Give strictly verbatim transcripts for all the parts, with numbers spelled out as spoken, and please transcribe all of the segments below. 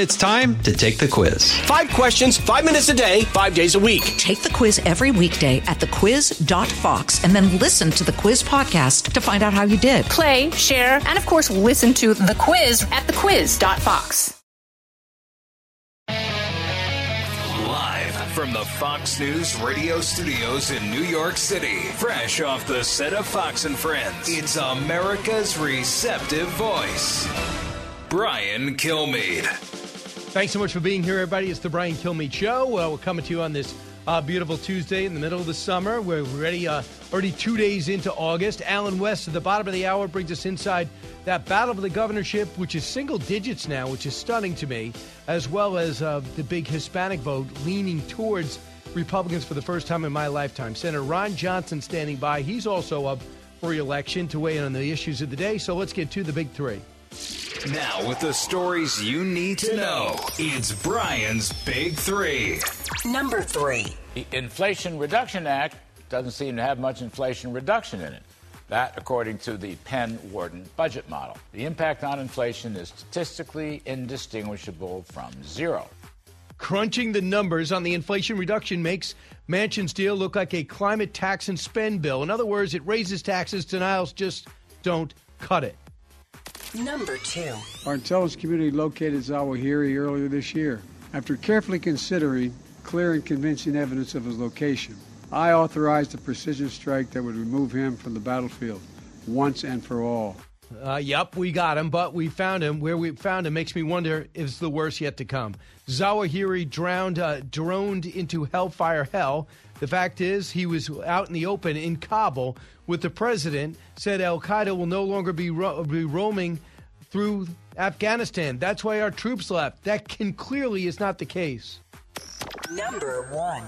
It's time to take the quiz. Five questions, five minutes a day, five days a week. Take the quiz every weekday at the quiz dot fox and then listen to the quiz podcast to find out how you did. Play, share, and of course, listen to the quiz at the quiz dot fox. Live from the Fox News radio studios in New York City, fresh off the set of Fox and Friends, it's America's receptive voice, Brian Kilmeade. Thanks so much for being here, everybody. It's the Brian Kilmeade Show. Uh, we're coming to you on this uh, beautiful Tuesday in the middle of the summer. We're ready, uh, already two days into August. Alan West at the bottom of the hour brings us inside that battle for the governorship, which is single digits now, which is stunning to me, as well as uh, the big Hispanic vote leaning towards Republicans for the first time in my lifetime. Senator Ron Johnson standing by. He's also up for re-election to weigh in on the issues of the day. So let's get to the big three. Now, with the stories you need to know, it's Brian's Big Three. Number three. The Inflation Reduction Act doesn't seem to have much inflation reduction in it. That, according to the Penn Wharton budget model. The impact on inflation is statistically indistinguishable from zero. Crunching the numbers on the Inflation Reduction makes Manchin's deal look like a climate tax and spend bill. In other words, it raises taxes, denials just don't cut it. Number two. Our intelligence community located Zawahiri earlier this year. After carefully considering clear and convincing evidence of his location, I authorized a precision strike that would remove him from the battlefield once and for all. Uh, yep, we got him, but we found him. Where we found him makes me wonder if it's the worst yet to come. Zawahiri drowned, uh, droned into hellfire hell. The fact is, he was out in the open in Kabul with the president, said al-Qaeda will no longer be, ro- be roaming through Afghanistan. That's why our troops left. That can clearly is not the case. Number one.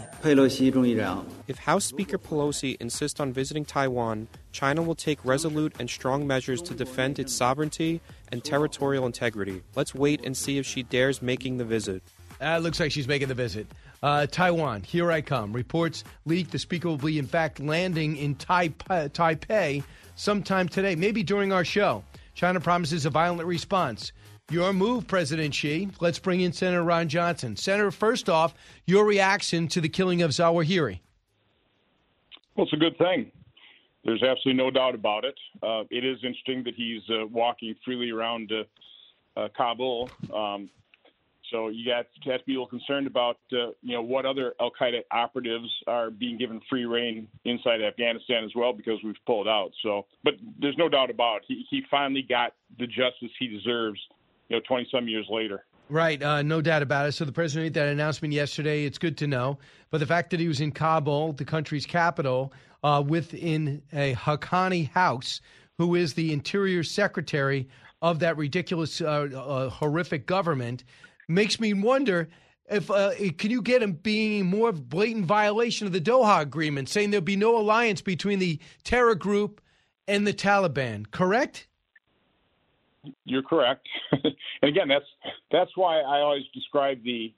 If House Speaker Pelosi insists on visiting Taiwan, China will take resolute and strong measures to defend its sovereignty and territorial integrity. Let's wait and see if she dares making the visit. Uh, looks like she's making the visit. Uh, Taiwan, here I come. Reports leak the speaker will be, in fact, landing in Taipei, Taipei sometime today, maybe during our show. China promises a violent response. Your move, President Xi. Let's bring in Senator Ron Johnson. Senator, first off, your reaction to the killing of Zawahiri. Well, it's a good thing. There's absolutely no doubt about it. Uh, it is interesting that he's uh, walking freely around uh, uh, Kabul. Um, so you got to have to be a little concerned about, uh, you know, what other al-Qaeda operatives are being given free rein inside Afghanistan as well, because we've pulled out. So, but there's no doubt about it. He, he finally got the justice he deserves, you know, twenty-some years later. Right, uh, no doubt about it. So the president made that announcement yesterday. It's good to know. But the fact that he was in Kabul, the country's capital, uh, within a Haqqani house, who is the interior secretary of that ridiculous, uh, uh, horrific government, makes me wonder if uh, can you get him being more blatant violation of the Doha Agreement, saying there'll be no alliance between the terror group and the Taliban, correct? You're correct. And again, that's that's why I always describe the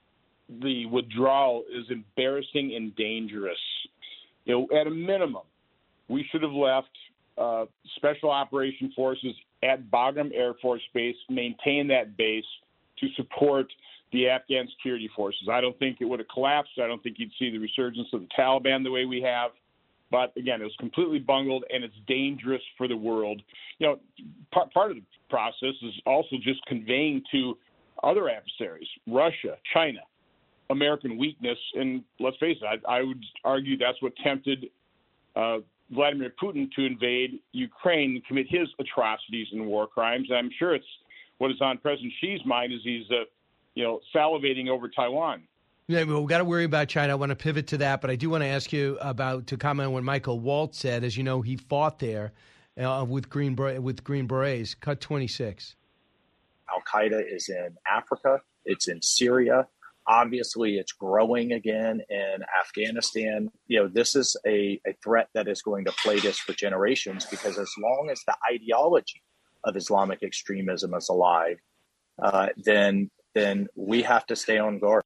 the withdrawal as embarrassing and dangerous. You know, at a minimum, we should have left uh, Special Operation Forces at Bagram Air Force Base, maintain that base to support the Afghan security forces. I don't think it would have collapsed. I don't think you'd see the resurgence of the Taliban the way we have. But again, it was completely bungled, and it's dangerous for the world. You know, part, part of the process is also just conveying to other adversaries, Russia, China, American weakness. And let's face it, I, I would argue that's what tempted uh, Vladimir Putin to invade Ukraine and commit his atrocities and war crimes. And I'm sure it's what is on President Xi's mind as he's, uh, you know, salivating over Taiwan. Yeah, we've got to worry about China. I want to pivot to that, but I do want to ask you about to comment on what Michael Waltz said. As you know, he fought there uh, with Green with Green Berets. Cut twenty-six. Al-Qaeda is in Africa. It's in Syria. Obviously, it's growing again in Afghanistan. You know, this is a, a threat that is going to plague us for generations, because as long as the ideology of Islamic extremism is alive, uh, then then we have to stay on guard.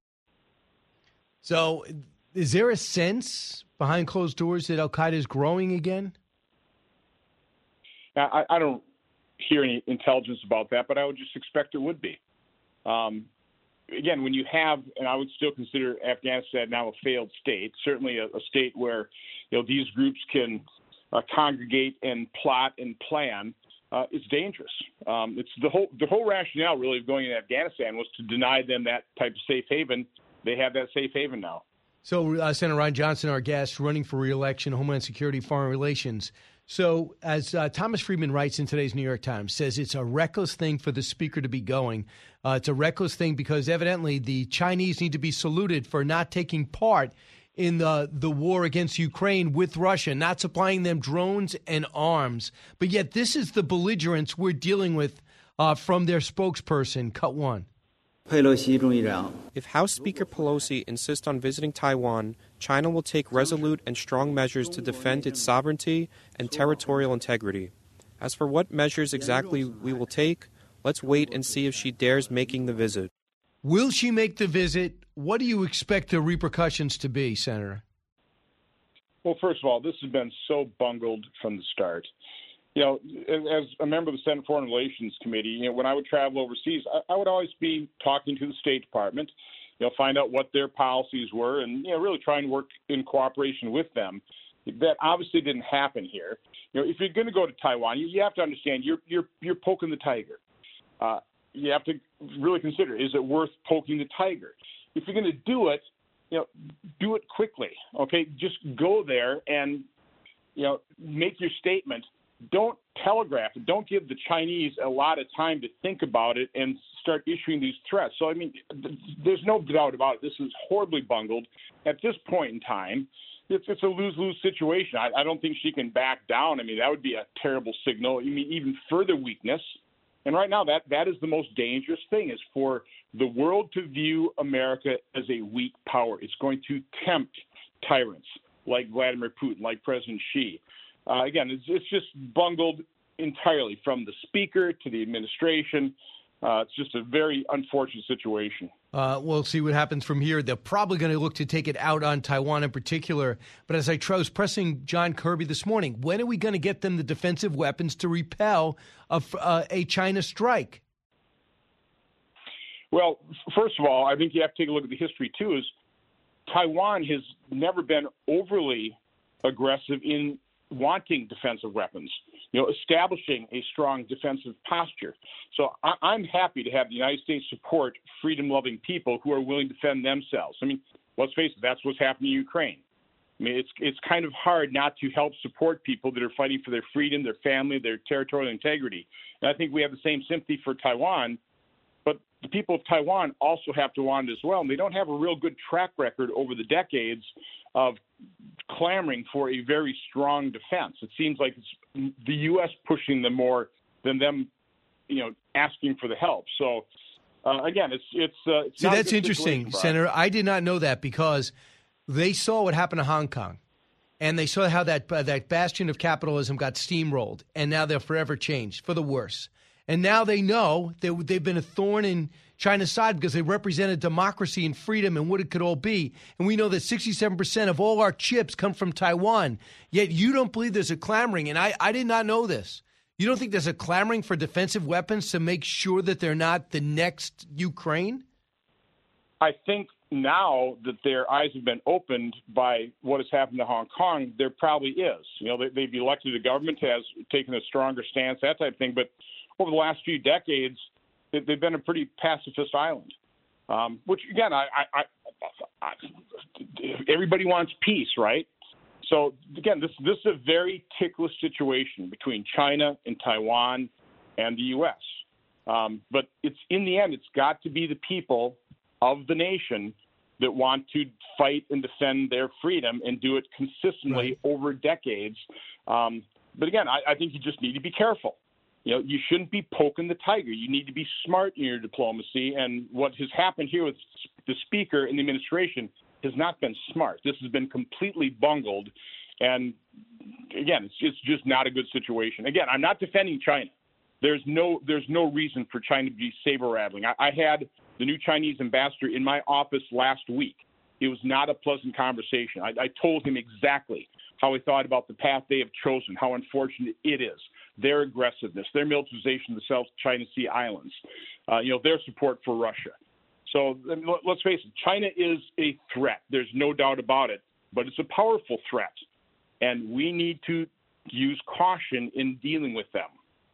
So is there a sense behind closed doors that al-Qaeda is growing again? I, I don't hear any intelligence about that, but I would just expect it would be. Um, again, when you have, and I would still consider Afghanistan now a failed state, certainly a, a state where, you know, these groups can uh, congregate and plot and plan, uh, it's dangerous. Um, it's the whole the whole rationale really of going to Afghanistan was to deny them that type of safe haven. They have that safe haven now. So, uh, Senator Ron Johnson, our guest, running for re-election, Homeland Security, Foreign Relations. So, as uh, Thomas Friedman writes in today's New York Times, says it's a reckless thing for the speaker to be going. Uh, it's a reckless thing because evidently the Chinese need to be saluted for not taking part in the, the war against Ukraine with Russia, not supplying them drones and arms. But yet this is the belligerence we're dealing with uh, from their spokesperson, Cut One. If House Speaker Pelosi insists on visiting Taiwan, China will take resolute and strong measures to defend its sovereignty and territorial integrity. As for what measures exactly we will take, let's wait and see if she dares making the visit. Will she make the visit? What do you expect the repercussions to be, Senator? Well, first of all, this has been so bungled from the start. You know, as a member of the Senate Foreign Relations Committee, you know, when I would travel overseas, I, I would always be talking to the State Department, you know, find out what their policies were and, you know, really try and work in cooperation with them. That obviously didn't happen here. You know, if you're going to go to Taiwan, you, you have to understand you're you're you're poking the tiger. Uh, you have to really consider, is it worth poking the tiger? If you're going to do it, you know, do it quickly. Okay, just go there and, you know, make your statement. Don't telegraph it. Don't give the Chinese a lot of time to think about it and start issuing these threats. So, I mean, th- there's no doubt about it. This is horribly bungled. At this point in time, it's, it's a lose-lose situation. I, I don't think she can back down. I mean, that would be a terrible signal. I mean, even further weakness. And right now, that, that is the most dangerous thing, is for the world to view America as a weak power. It's going to tempt tyrants like Vladimir Putin, like President Xi. Uh, again, it's, it's just bungled entirely from the speaker to the administration. Uh, it's just a very unfortunate situation. Uh, we'll see what happens from here. They're probably going to look to take it out on Taiwan in particular. But as I was pressing John Kirby this morning, when are we going to get them the defensive weapons to repel a, uh, a China strike? Well, first of all, I think you have to take a look at the history, too, is Taiwan has never been overly aggressive in wanting defensive weapons, you know, establishing a strong defensive posture. So I, I'm happy to have the United States support freedom-loving people who are willing to defend themselves. I mean, let's face it, that's what's happening in Ukraine. I mean, it's it's kind of hard not to help support people that are fighting for their freedom, their family, their territorial integrity. And I think we have the same sympathy for Taiwan, but the people of Taiwan also have to want it as well. And they don't have a real good track record over the decades of clamoring for a very strong defense. It seems like it's the U S pushing them more than them, you know, asking for the help. So, uh, again, it's it's. Uh, it's See, that's interesting, Senator. I did not know that because they saw what happened to Hong Kong, and they saw how that uh, that bastion of capitalism got steamrolled, and now they're forever changed for the worse. And now they know they, they've been a thorn in China's side because they represented democracy and freedom and what it could all be. And we know that sixty-seven percent of all our chips come from Taiwan. Yet you don't believe there's a clamoring, and I, I did not know this. You don't think there's a clamoring for defensive weapons to make sure that they're not the next Ukraine? I think now that their eyes have been opened by what has happened to Hong Kong, there probably is. You know, they, they've elected a government that has taken a stronger stance, that type of thing. But over the last few decades, they've been a pretty pacifist island, um, which, again, I, I, I, I, everybody wants peace, right? So, again, this, this is a very ticklish situation between China and Taiwan and the U S. Um, but it's in the end, it's got to be the people of the nation that want to fight and defend their freedom and do it consistently right. over decades. Um, but, again, I, I think you just need to be careful. You know, you shouldn't be poking the tiger. You need to be smart in your diplomacy. And what has happened here with the speaker and the administration has not been smart. This has been completely bungled. And again, it's, it's just not a good situation. Again, I'm not defending China. There's no there's no reason for China to be saber rattling. I, I had the new Chinese ambassador in my office last week. It was not a pleasant conversation. I, I told him exactly how I thought about the path they have chosen, how unfortunate it is, their aggressiveness, their militarization of the South China Sea Islands, uh, you know, their support for Russia. So I mean, let's face it, China is a threat. There's no doubt about it, but it's a powerful threat, and we need to use caution in dealing with them.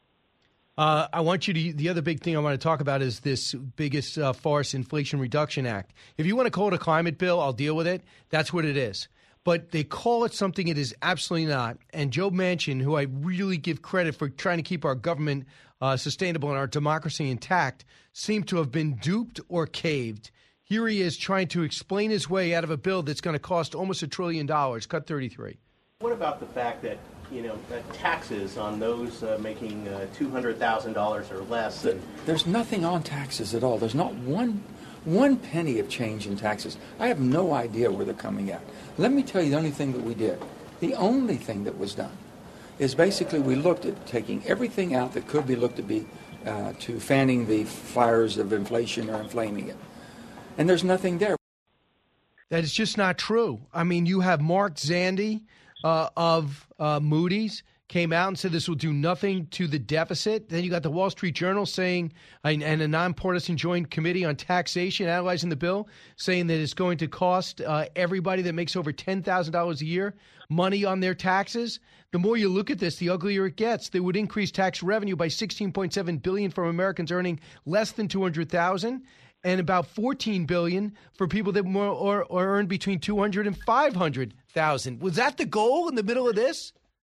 Uh, I want you to, the other big thing I want to talk about is this biggest uh, farce, Inflation Reduction Act. If you want to call it a climate bill, I'll deal with it. That's what it is. But they call it something it is absolutely not. And Joe Manchin, who I really give credit for trying to keep our government uh, sustainable and our democracy intact, seemed to have been duped or caved. Here he is trying to explain his way out of a bill that's going to cost almost a trillion dollars. Cut thirty-three. What about the fact that, you know, that taxes on those uh, making uh, two hundred thousand dollars or less? And There's nothing on taxes at all. There's not one one penny of change in taxes. I have no idea where they're coming at. Let me tell you the only thing that we did. The only thing that was done is basically we looked at taking everything out that could be looked to be uh, to fanning the fires of inflation or inflaming it. And there's nothing there. That is just not true. I mean, you have Mark Zandi uh, of uh, Moody's came out and said this will do nothing to the deficit. Then you got the Wall Street Journal saying, and, and a nonpartisan joint committee on taxation analyzing the bill, saying that it's going to cost uh, everybody that makes over ten thousand dollars a year money on their taxes. The more you look at this, the uglier it gets. They would increase tax revenue by sixteen point seven billion dollars from Americans earning less than two hundred thousand dollars and about fourteen billion dollars for people that more or, or earn between two hundred thousand dollars and five hundred thousand dollars. Was that the goal in the middle of this?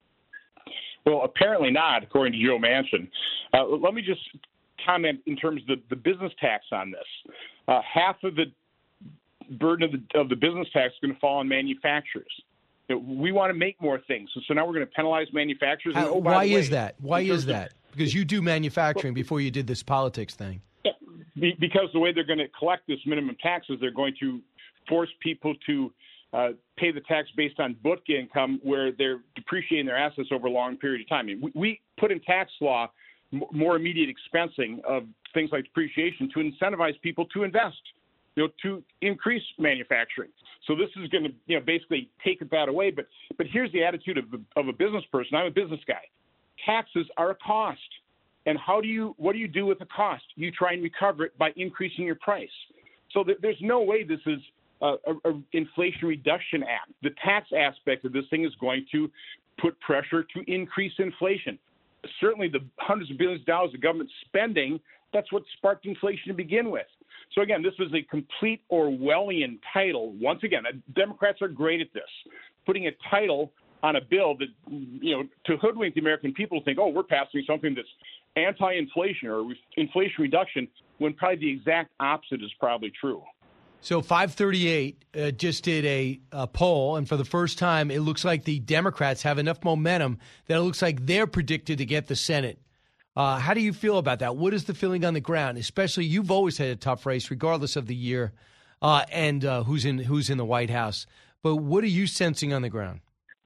Well, apparently not, according to Joe Manchin. Uh, let me just comment in terms of the, the business tax on this. Uh, half of the burden of the, of the business tax is going to fall on manufacturers. You know, we want to make more things, so, so now we're going to penalize manufacturers. How, and, oh, why by the way, is that? Why is that? Because you do manufacturing before you did this politics thing. Be, because the way they're going to collect this minimum tax is they're going to force people to Uh, pay the tax based on book income where they're depreciating their assets over a long period of time. I mean, we, we put in tax law m- more immediate expensing of things like depreciation to incentivize people to invest, you know, to increase manufacturing. So this is going to, you know, basically take that away. But but here's the attitude of, the, of a business person. I'm a business guy. Taxes are a cost. And how do you, what do you do with the cost? You try and recover it by increasing your price. So th- there's no way this is Uh, a, a Inflation Reduction Act. The tax aspect of this thing is going to put pressure to increase inflation. Certainly the hundreds of billions of dollars of government spending, that's what sparked inflation to begin with. So again, this is a complete Orwellian title. Once again, Democrats are great at this, putting a title on a bill that, you know, to hoodwink the American people think, oh, we're passing something that's anti-inflation or inflation reduction, when probably the exact opposite is probably true. So five thirty-eight uh, just did a, a poll, and for the first time, it looks like the Democrats have enough momentum that it looks like they're predicted to get the Senate. Uh, how do you feel about that? What is the feeling on the ground? Especially, you've always had a tough race, regardless of the year uh, and uh, who's in who's in the White House. But what are you sensing on the ground?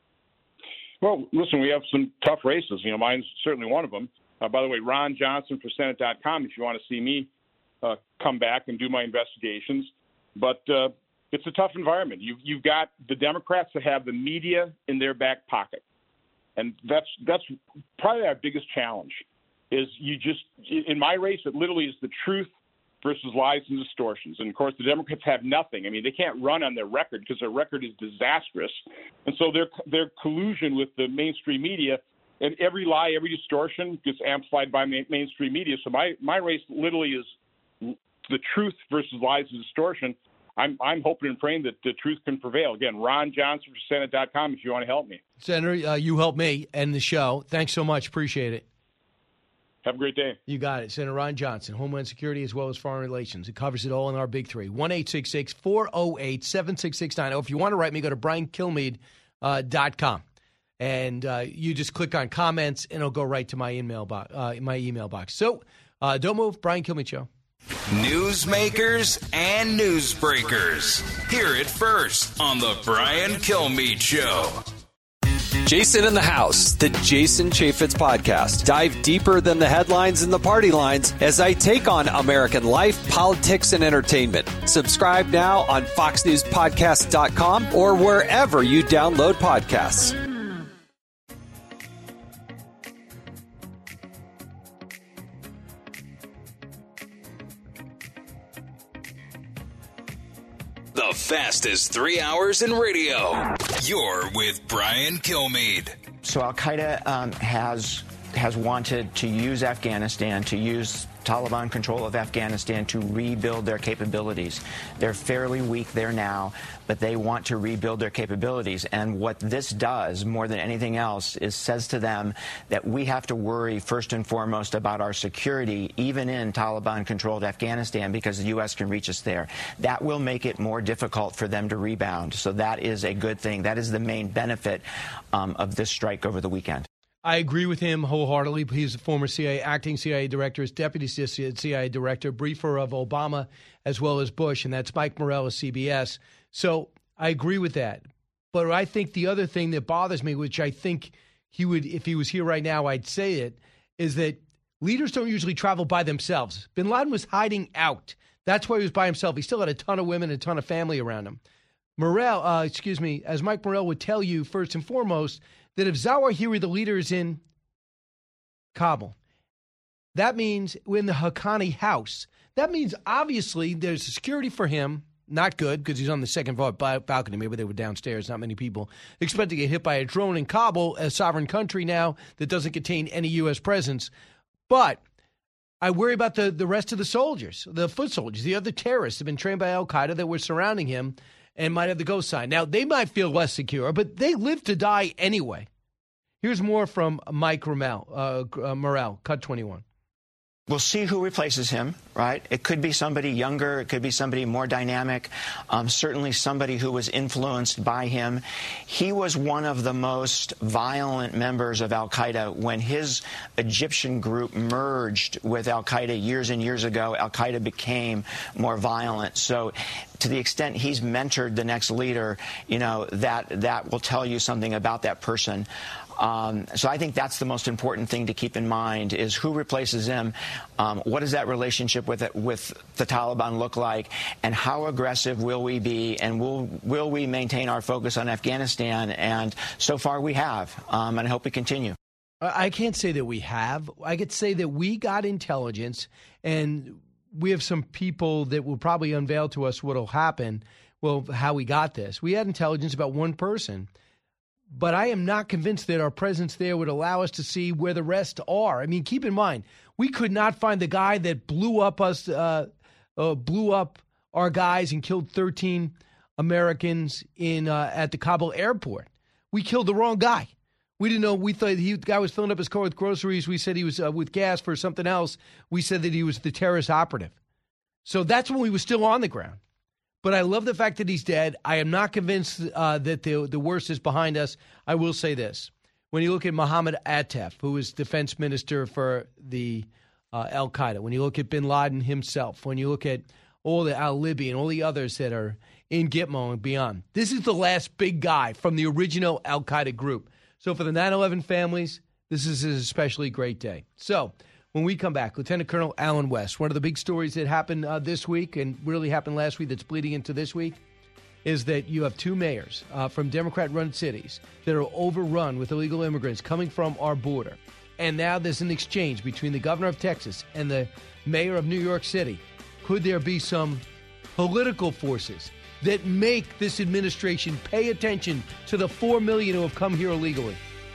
Well, listen, we have some tough races. You know, mine's certainly one of them. Uh, by the way, Ron Johnson for Senate dot com. If you want to see me uh, come back and do my investigations. But uh, it's a tough environment. You've, you've got the Democrats that have the media in their back pocket. And that's that's probably our biggest challenge is you just – in my race, it literally is the truth versus lies and distortions. And, of course, the Democrats have nothing. I mean, they can't run on their record because their record is disastrous. And so their, their collusion with the mainstream media and every lie, every distortion gets amplified by ma- mainstream media. So my, my race literally is the truth versus lies and distortion. I'm I'm hoping and praying that the truth can prevail. Again, Ron Johnson for Senate dot com if you want to help me. Senator, uh, you help me and the show. Thanks so much. Appreciate it. Have a great day. You got it. Senator Ron Johnson, Homeland Security as well as Foreign Relations. It covers it all in our big three. one eight six six, four oh eight, seven six six nine. If you want to write me, go to brian kilmeade dot com. And uh, you just click on comments, and it'll go right to my email, bo- uh, my email box. So uh, don't move. Brian Kilmeade Show. Newsmakers and newsbreakers. Hear it first on the Brian Kilmeade Show. Jason in the House, the Jason Chaffetz podcast. Dive deeper than the headlines and the party lines as I take on American life, politics, and entertainment. Subscribe now on fox news podcast dot com or wherever you download podcasts. The fastest three hours in radio. You're with Brian Kilmeade. So Al-Qaeda um, has has wanted to use Afghanistan, to use Taliban control of Afghanistan to rebuild their capabilities. They're fairly weak there now, but they want to rebuild their capabilities. And what this does, more than anything else, is says to them that we have to worry first and foremost about our security, even in Taliban-controlled Afghanistan, because the U S can reach us there. That will make it more difficult for them to rebound. So that is a good thing. That is the main benefit um, of this strike over the weekend. I agree with him wholeheartedly. He's a former C I A, acting C I A director, is deputy C I A director, briefer of Obama as well as Bush, and that's Mike Morell of C B S. So I agree with that. But I think the other thing that bothers me, which I think he would, if he was here right now, I'd say it, is that leaders don't usually travel by themselves. Bin Laden was hiding out. That's why he was by himself. He still had a ton of women and a ton of family around him. Morell, uh, excuse me, as Mike Morell would tell you, first and foremost, that if Zawahiri, the leader, is in Kabul, that means we're in the Haqqani house. That means, obviously, there's security for him. Not good, because he's on the second balcony. Maybe they were downstairs. Not many people expect to get hit by a drone in Kabul, a sovereign country now that doesn't contain any U S presence. But I worry about the, the rest of the soldiers, the foot soldiers, the other terrorists have been trained by al-Qaeda that were surrounding him and might have the ghost sign. Now, they might feel less secure, but they live to die anyway. Here's more from Mike Morell, uh, uh, Morell, Cut twenty-one. We'll see who replaces him, right? It could be somebody younger. It could be somebody more dynamic, um, certainly somebody who was influenced by him. He was one of the most violent members of al-Qaeda. When his Egyptian group merged with al-Qaeda years and years ago, al-Qaeda became more violent. So to the extent he's mentored the next leader, you know, that, that will tell you something about that person. Um, so I think that's the most important thing to keep in mind is who replaces him, um, what does that relationship with it, with the Taliban look like, and how aggressive will we be, and will will we maintain our focus on Afghanistan? And so far we have, um, and I hope we continue. I can't say that we have. I could say that we got intelligence, and we have some people that will probably unveil to us what will happen, well, how we got this. We had intelligence about one person. But I am not convinced that our presence there would allow us to see where the rest are. I mean, keep in mind, we could not find the guy that blew up us, uh, uh, blew up our guys and killed thirteen Americans in uh, at the Kabul airport. We killed the wrong guy. We didn't know. We thought he, the guy was filling up his car with groceries. We said he was uh, with gas for something else. We said that he was the terrorist operative. So that's when we were still on the ground. But I love the fact that he's dead. I am not convinced uh, that the the worst is behind us. I will say this. When you look at Mohammed Attaf, who is defense minister for the uh, al-Qaeda, when you look at bin Laden himself, when you look at all the al-Libi and all the others that are in Gitmo and beyond, this is the last big guy from the original al-Qaeda group. So for the nine eleven families, this is an especially great day. So when we come back, Lieutenant Colonel Allen West, one of the big stories that happened uh, this week and really happened last week that's bleeding into this week is that you have two mayors uh, from Democrat-run cities that are overrun with illegal immigrants coming from our border. And now there's an exchange between the governor of Texas and the mayor of New York City. Could there be some political forces that make this administration pay attention to the four million who have come here illegally?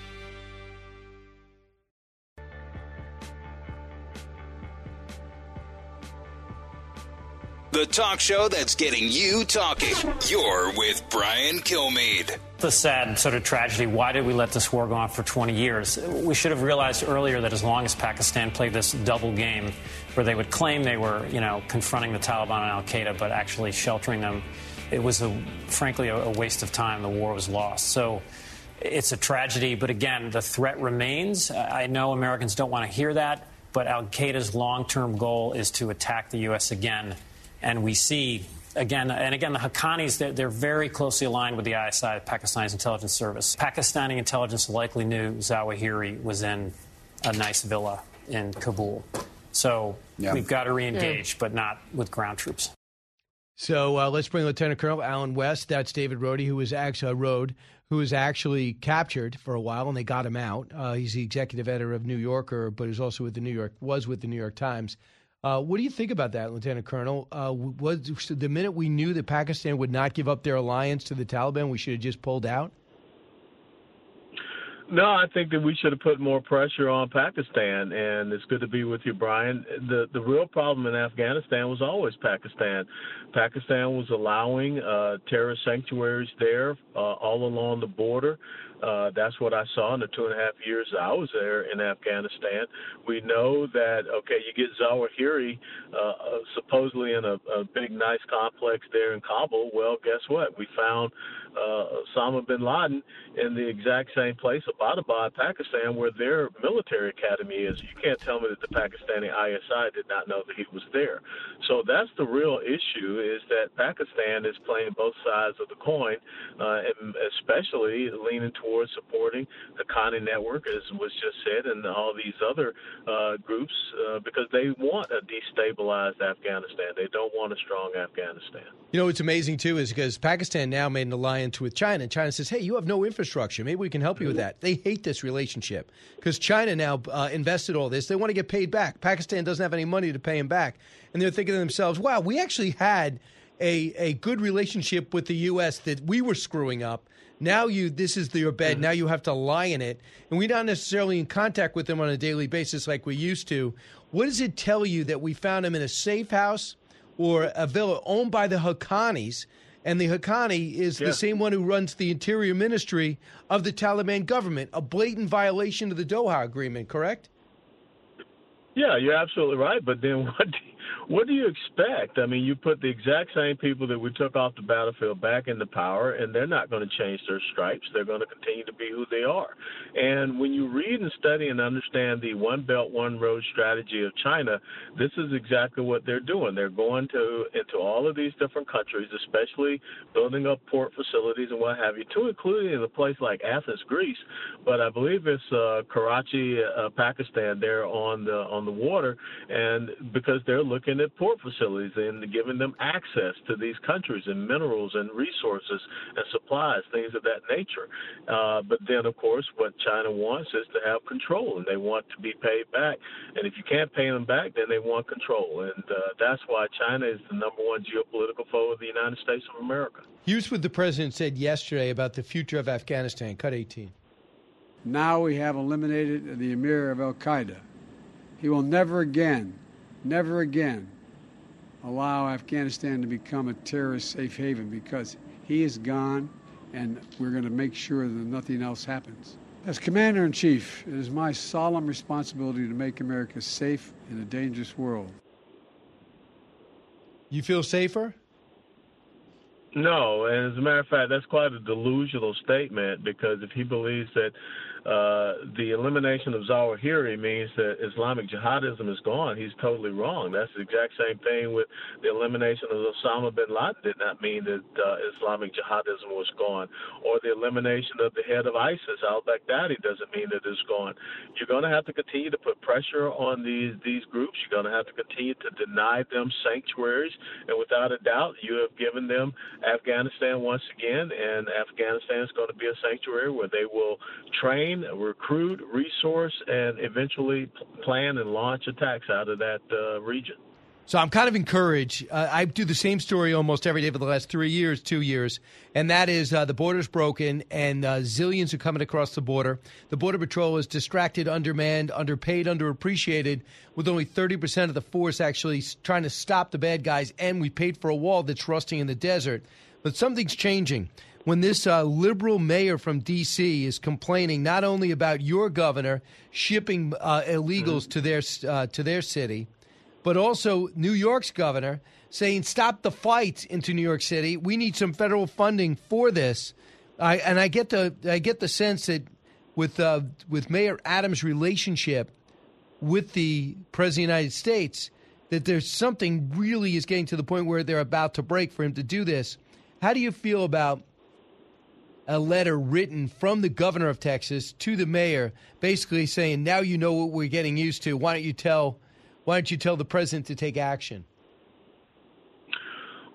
The talk show that's getting you talking. You're with Brian Kilmeade. The sad sort of tragedy. Why did we let this war go on for twenty years? We should have realized earlier that as long as Pakistan played this double game where they would claim they were, you know, confronting the Taliban and al-Qaeda, but actually sheltering them, it was, a, frankly, a, a waste of time. The war was lost. So it's a tragedy. But again, the threat remains. I know Americans don't want to hear that, but al-Qaeda's long-term goal is to attack the U S again. And we see, again, and again, the Haqqanis, they're, they're very closely aligned with the I S I, Pakistan's intelligence service. Pakistani intelligence likely knew Zawahiri was in a nice villa in Kabul. So yeah. We've got to re-engage, yeah. but not with ground troops. So uh, let's bring Lieutenant Colonel Allen West. That's David Rode, who was actually uh, Rode, who was actually captured for a while, and they got him out. Uh, he's the executive editor of New Yorker, but is also with the New York was with the New York Times. Uh, what do you think about that, Lieutenant Colonel? Uh, was the minute we knew that Pakistan would not give up their alliance to the Taliban, we should have just pulled out? No, I think that we should have put more pressure on Pakistan, and it's good to be with you, Brian. The the real problem in Afghanistan was always Pakistan. Pakistan was allowing uh, terrorist sanctuaries there uh, all along the border. Uh, that's what I saw in the two and a half years I was there in Afghanistan. We know that, okay, you get Zawahiri uh, supposedly in a, a big, nice complex there in Kabul. Well, guess what? We found uh, Osama bin Laden in the exact same place, Abbottabad, Pakistan, where their military academy is. You can't tell me that the Pakistani I S I did not know that he was there. So that's the real issue, is that Pakistan is playing both sides of the coin, uh, and especially leaning towards supporting the Haqqani Network, as was just said, and all these other uh, groups, uh, because they want a destabilized Afghanistan. They don't want a strong Afghanistan. You know, what's amazing, too, is because Pakistan now made an alliance with China, and China says, hey, you have no infrastructure. Maybe we can help you with that. They hate this relationship because China now uh, invested all this. They want to get paid back. Pakistan doesn't have any money to pay them back. And they're thinking to themselves, wow, we actually had a, a good relationship with the U S that we were screwing up. Now you, this is your bed. Now you have to lie in it. And we're not necessarily in contact with them on a daily basis like we used to. What does it tell you that we found them in a safe house or a villa owned by the Haqqanis? And the Haqqani is yeah. the same one who runs the interior ministry of the Taliban government, a blatant violation of the Doha Agreement, correct? Yeah, you're absolutely right. But then what do you, what do you expect? I mean, you put the exact same people that we took off the battlefield back into power, and they're not going to change their stripes. They're going to continue to be who they are. And when you read and study and understand the One Belt, One Road strategy of China, this is exactly what they're doing. They're going to into all of these different countries, especially building up port facilities and what have you, to including in a place like Athens, Greece, but I believe it's uh, Karachi, uh, Pakistan, there on the on the water, and because they're looking at port facilities and giving them access to these countries and minerals and resources and supplies, things of that nature. Uh, but then, of course, what China wants is to have control, and they want to be paid back. And if you can't pay them back, then they want control. And uh, that's why China is the number one geopolitical foe of the United States of America. Here's what the president said yesterday about the future of Afghanistan. Cut eighteen. Now we have eliminated the emir of al-Qaeda. He will never again, never again allow Afghanistan to become a terrorist safe haven, because he is gone, and we're going to make sure that nothing else happens. As Commander-in-Chief, it is my solemn responsibility to make America safe in a dangerous world. You feel safer? No, and as a matter of fact, that's quite a delusional statement, because if he believes that uh, the elimination of Zawahiri means that Islamic jihadism is gone, he's totally wrong. That's the exact same thing with the elimination of Osama bin Laden did not mean that uh, Islamic jihadism was gone, or the elimination of the head of ISIS, al-Baghdadi, doesn't mean that it's gone. You're going to have to continue to put pressure on these, these groups. You're going to have to continue to deny them sanctuaries, and without a doubt, you have given them Afghanistan once again, and Afghanistan is going to be a sanctuary where they will train, recruit, resource, and eventually plan and launch attacks out of that uh, region. So I'm kind of encouraged. Uh, I do the same story almost every day for the last three years, two years, and that is uh, the border's broken and uh, zillions are coming across the border. The Border Patrol is distracted, undermanned, underpaid, underappreciated, with only thirty percent of the force actually trying to stop the bad guys, and we paid for a wall that's rusting in the desert. But something's changing. When this uh, liberal mayor from D C is complaining not only about your governor shipping uh, illegals mm. to their uh, to their city, but also New York's governor saying, stop the fights into New York City. We need some federal funding for this. I, and I get the I get the sense that with uh, with Mayor Adams' relationship with the President of the United States, that there's something really is getting to the point where they're about to break for him to do this. How do you feel about a letter written from the governor of Texas to the mayor, basically saying, now you know what we're getting used to. Why don't you tell Why don't you tell the president to take action?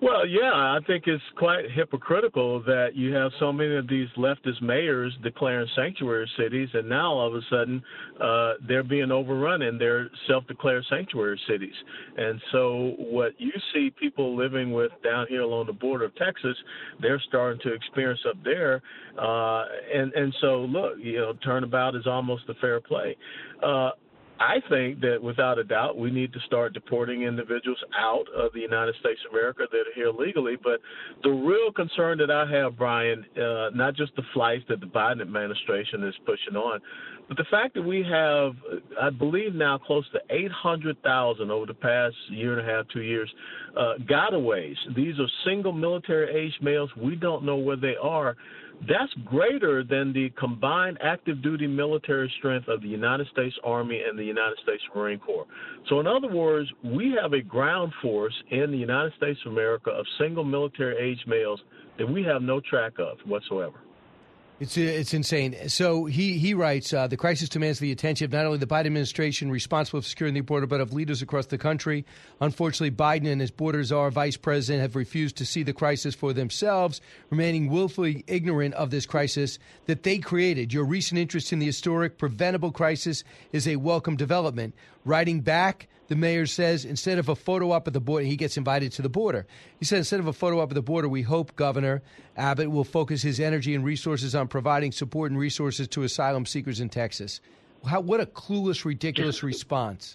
Well, yeah, I think it's quite hypocritical that you have so many of these leftist mayors declaring sanctuary cities, and now all of a sudden uh, they're being overrun in their self-declared sanctuary cities. And so what you see people living with down here along the border of Texas, they're starting to experience up there. Uh, and, and so, look, you know, turnabout is almost a fair play. Uh, I think that without a doubt, we need to start deporting individuals out of the United States of America that are here legally. But the real concern that I have, Brian, uh, not just the flights that the Biden administration is pushing on, but the fact that we have, I believe now, close to eight hundred thousand over the past year and a half, two years, uh, gotaways. These are single military-aged males. We don't know where they are. That's greater than the combined active duty military strength of the United States Army and the United States Marine Corps. So in other words, we have a ground force in the United States of America of single military age males that we have no track of whatsoever. It's it's insane. So he he writes, uh, the crisis demands the attention of not only the Biden administration responsible for securing the border, but of leaders across the country. Unfortunately, Biden and his border czar vice president have refused to see the crisis for themselves, remaining willfully ignorant of this crisis that they created. Your recent interest in the historic preventable crisis is a welcome development. Writing back, the mayor says, instead of a photo op at the border, he gets invited to the border. He said, instead of a photo op at the border, we hope Governor Abbott will focus his energy and resources on providing support and resources to asylum seekers in Texas. How, what a clueless, ridiculous response.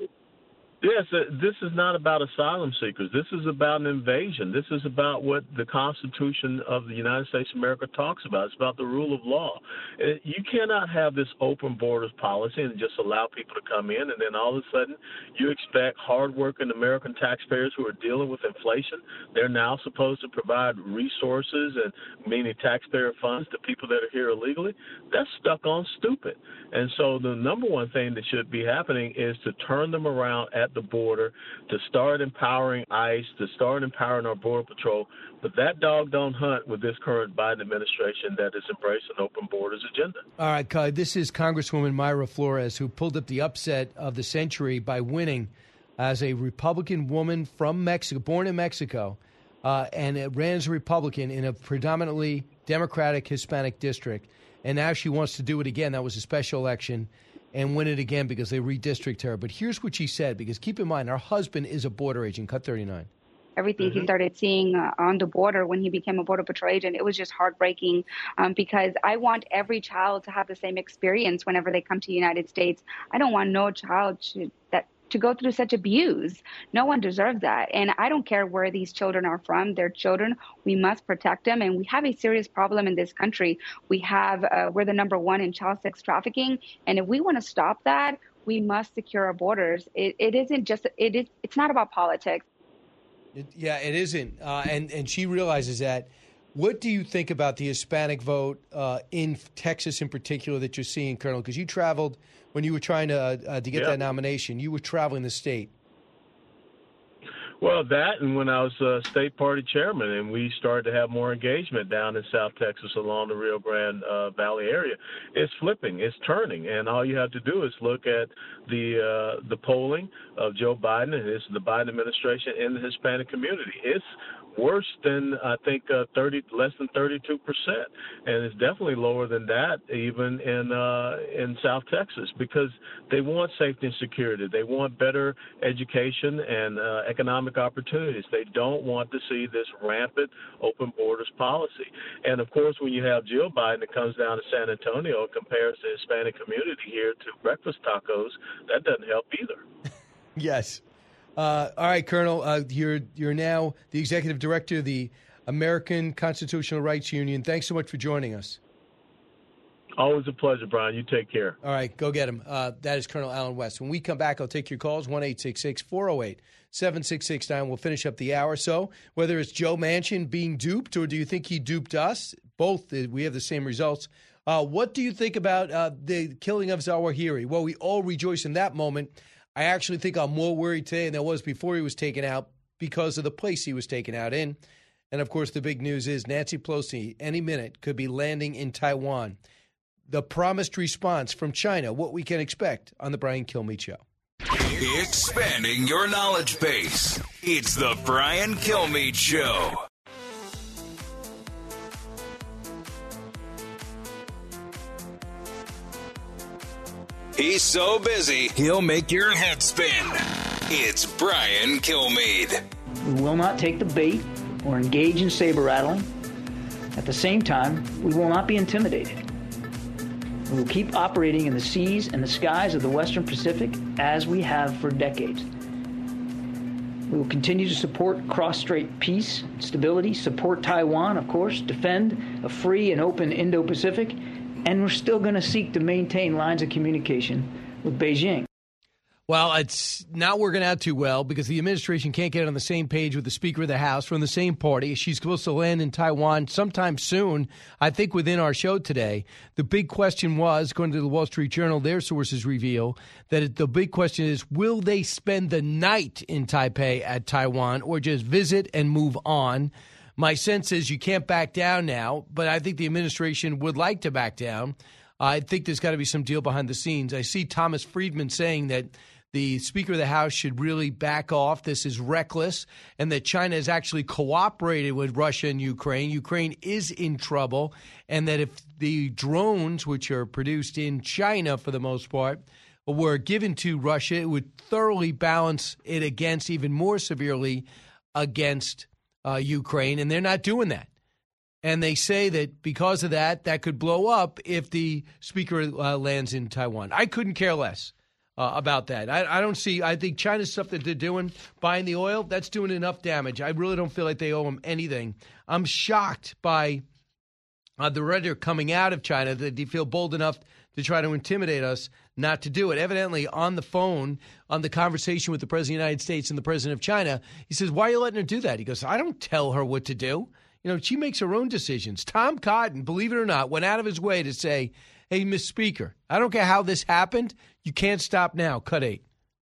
Yes, uh, this is not about asylum seekers. This is about an invasion. This is about what the Constitution of the United States of America talks about. It's about the rule of law. Uh, you cannot have this open borders policy and just allow people to come in, and then all of a sudden you expect hardworking American taxpayers who are dealing with inflation, they're now supposed to provide resources and meaning taxpayer funds to people that are here illegally. That's stuck on stupid. And so the number one thing that should be happening is to turn them around at the border, to start empowering ICE, to start empowering our Border Patrol. But that dog don't hunt with this current Biden administration that is embracing open borders agenda. All right, Kai, this is Congresswoman Mayra Flores, who pulled up the upset of the century by winning as a Republican woman from Mexico, born in Mexico, uh, and it ran as a Republican in a predominantly Democratic Hispanic district. And now she wants to do it again. That was a special election. And win it again because they redistrict her. But here's what she said, because keep in mind, her husband is a border agent, cut thirty-nine. Everything mm-hmm. he started seeing uh, on the border when he became a Border Patrol agent, it was just heartbreaking um, because I want every child to have the same experience whenever they come to the United States. I don't want no child to, that to go through such abuse. No one deserves that. And I don't care where these children are from. They're children. We must protect them. And we have a serious problem in this country. We have, uh, we're the number one in child sex trafficking. And if we want to stop that, we must secure our borders. It, it isn't just, it is, it's not about politics. It, yeah, it isn't. Uh, and, and she realizes that. What do you think about the Hispanic vote uh, in Texas in particular that you're seeing, Colonel? Because you traveled when you were trying to uh, to get yeah. that nomination. You were traveling the state. Well, that and when I was uh, state party chairman and we started to have more engagement down in South Texas along the Rio Grande uh, Valley area, it's flipping, it's turning. And all you have to do is look at the uh, the polling of Joe Biden and his, the Biden administration in the Hispanic community. It's worse than, I think, uh, thirty, less than thirty-two percent. And it's definitely lower than that even in uh, in South Texas because they want safety and security. They want better education and uh, economic opportunities. They don't want to see this rampant open borders policy. And, of course, when you have Jill Biden that comes down to San Antonio and compares the Hispanic community here to breakfast tacos, that doesn't help either. Yes. Uh, all right, Colonel, uh, you're you're now the executive director of the American Constitutional Rights Union. Thanks so much for joining us. Always a pleasure, Brian. You take care. All right, go get him. Uh, that is Colonel Allen West. When we come back, I'll take your calls, one eight six six, four oh eight, seven six six nine. We'll finish up the hour. So whether it's Joe Manchin being duped or do you think he duped us? Both, we have the same results. Uh, what do you think about uh, the killing of Zawahiri? Well, we all rejoice in that moment. I actually think I'm more worried today than I was before he was taken out because of the place he was taken out in. And, of course, the big news is Nancy Pelosi any minute could be landing in Taiwan. The promised response from China, what we can expect on the Brian Kilmeade Show. Expanding your knowledge base. It's the Brian Kilmeade Show. He's so busy, he'll make your head spin. It's Brian Kilmeade. We will not take the bait or engage in saber rattling. At the same time, we will not be intimidated. We will keep operating in the seas and the skies of the Western Pacific as we have for decades. We will continue to support cross-strait peace, stability, support Taiwan, of course, defend a free and open Indo-Pacific, and we're still going to seek to maintain lines of communication with Beijing. Well, it's not working out too well because the administration can't get on the same page with the Speaker of the House from the same party. She's supposed to land in Taiwan sometime soon, I think within our show today. The big question was, according to the Wall Street Journal, their sources reveal that it, the big question is, will they spend the night in Taipei at Taiwan or just visit and move on? My sense is you can't back down now, but I think the administration would like to back down. I think there's got to be some deal behind the scenes. I see Thomas Friedman saying that the Speaker of the House should really back off. This is reckless, and that China has actually cooperated with Russia and Ukraine. Ukraine is in trouble, and that if the drones, which are produced in China for the most part, were given to Russia, it would thoroughly balance it against, even more severely, against uh, Ukraine, and they're not doing that. And they say that because of that, that could blow up if the Speaker uh, lands in Taiwan. I couldn't care less. Uh, about that. I, I don't see, I think China's stuff that they're doing, buying the oil, that's doing enough damage. I really don't feel like they owe them anything. I'm shocked by uh, the rhetoric coming out of China that they feel bold enough to try to intimidate us not to do it. Evidently, on the phone, on the conversation with the President of the United States and the President of China, he says, why are you letting her do that? He goes, I don't tell her what to do. You know, she makes her own decisions. Tom Cotton, believe it or not, went out of his way to say, hey, Miz Speaker, I don't care how this happened. You can't stop now. Cut eight.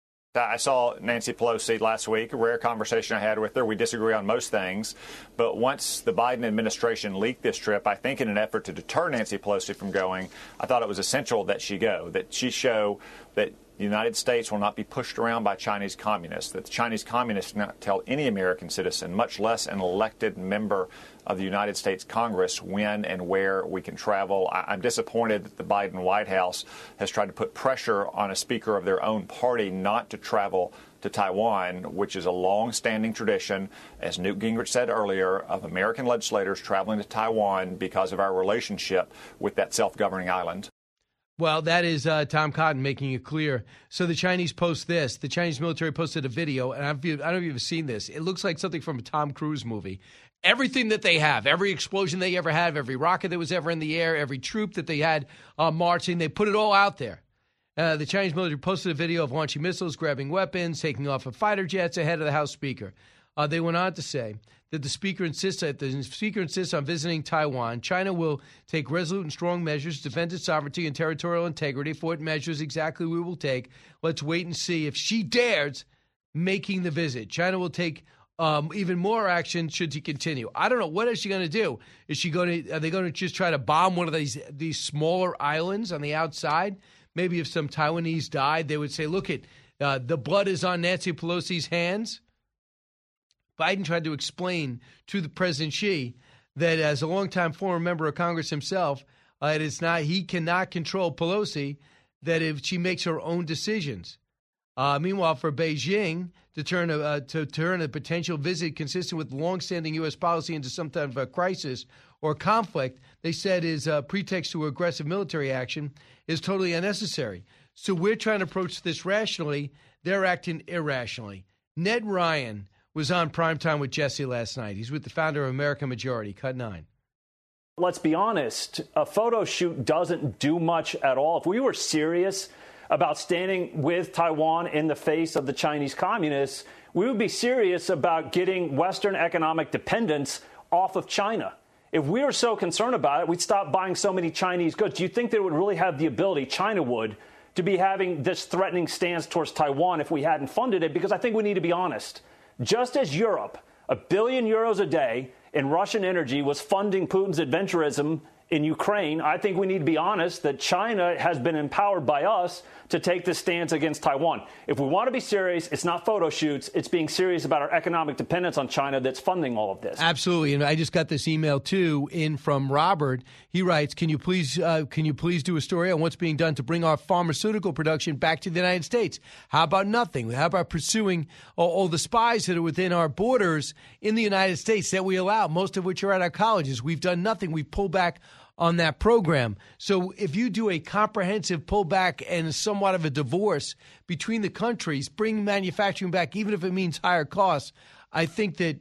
I saw Nancy Pelosi last week, a rare conversation I had with her. We disagree on most things. But once the Biden administration leaked this trip, I think in an effort to deter Nancy Pelosi from going, I thought it was essential that she go, that she show that the United States will not be pushed around by Chinese communists, that the Chinese communists not tell any American citizen, much less an elected member of the United States Congress, when and where we can travel. I'm disappointed that the Biden White House has tried to put pressure on a speaker of their own party not to travel to Taiwan, which is a long-standing tradition, as Newt Gingrich said earlier, of American legislators traveling to Taiwan because of our relationship with that self-governing island. Well, that is uh, Tom Cotton making it clear. So the Chinese post this. The Chinese military posted a video, and I've, I don't know if you've seen this. It looks like something from a Tom Cruise movie. Everything that they have, every explosion they ever had, every rocket that was ever in the air, every troop that they had uh, marching, they put it all out there. Uh, the Chinese military posted a video of launching missiles, grabbing weapons, taking off of fighter jets ahead of the House Speaker. Uh, they went on to say that the Speaker insists that the Speaker insists on visiting Taiwan. China will take resolute and strong measures to defend its sovereignty and territorial integrity. For what measures exactly we will take, let's wait and see if she dares making the visit. China will take um, even more action should she continue. I don't know. What is she going to do? Is she going to? Are they going to just try to bomb one of these these smaller islands on the outside? Maybe if some Taiwanese died, they would say, "Look, it uh, the blood is on Nancy Pelosi's hands." Biden tried to explain to the President Xi that as a longtime former member of Congress himself, uh, it is not he cannot control Pelosi, that if she makes her own decisions. Uh, meanwhile, for Beijing to turn a uh, to turn a potential visit consistent with longstanding U S policy into some type of a crisis or conflict, they said is a pretext to aggressive military action is totally unnecessary. So we're trying to approach this rationally. They're acting irrationally. Ned Ryan was on Primetime with Jesse last night. He's with the founder of American Majority. Cut nine. Let's be honest, a photo shoot doesn't do much at all. If we were serious about standing with Taiwan in the face of the Chinese communists, we would be serious about getting Western economic dependence off of China. If we were so concerned about it, we'd stop buying so many Chinese goods. Do you think they would really have the ability, China would, to be having this threatening stance towards Taiwan if we hadn't funded it? Because I think we need to be honest. Just as Europe, a billion euros a day in Russian energy was funding Putin's adventurism in Ukraine. I think we need to be honest that China has been empowered by us to take this stance against Taiwan. If we want to be serious, it's not photo shoots. It's being serious about our economic dependence on China that's funding all of this. Absolutely. And I just got this email, too, in from Robert. He writes, can you please uh, can you please do a story on what's being done to bring our pharmaceutical production back to the United States? How about nothing? How about pursuing all, all the spies that are within our borders in the United States that we allow, most of which are at our colleges? We've done nothing. We've pulled back on that program. So if you do a comprehensive pullback and somewhat of a divorce between the countries, bring manufacturing back, even if it means higher costs, I think that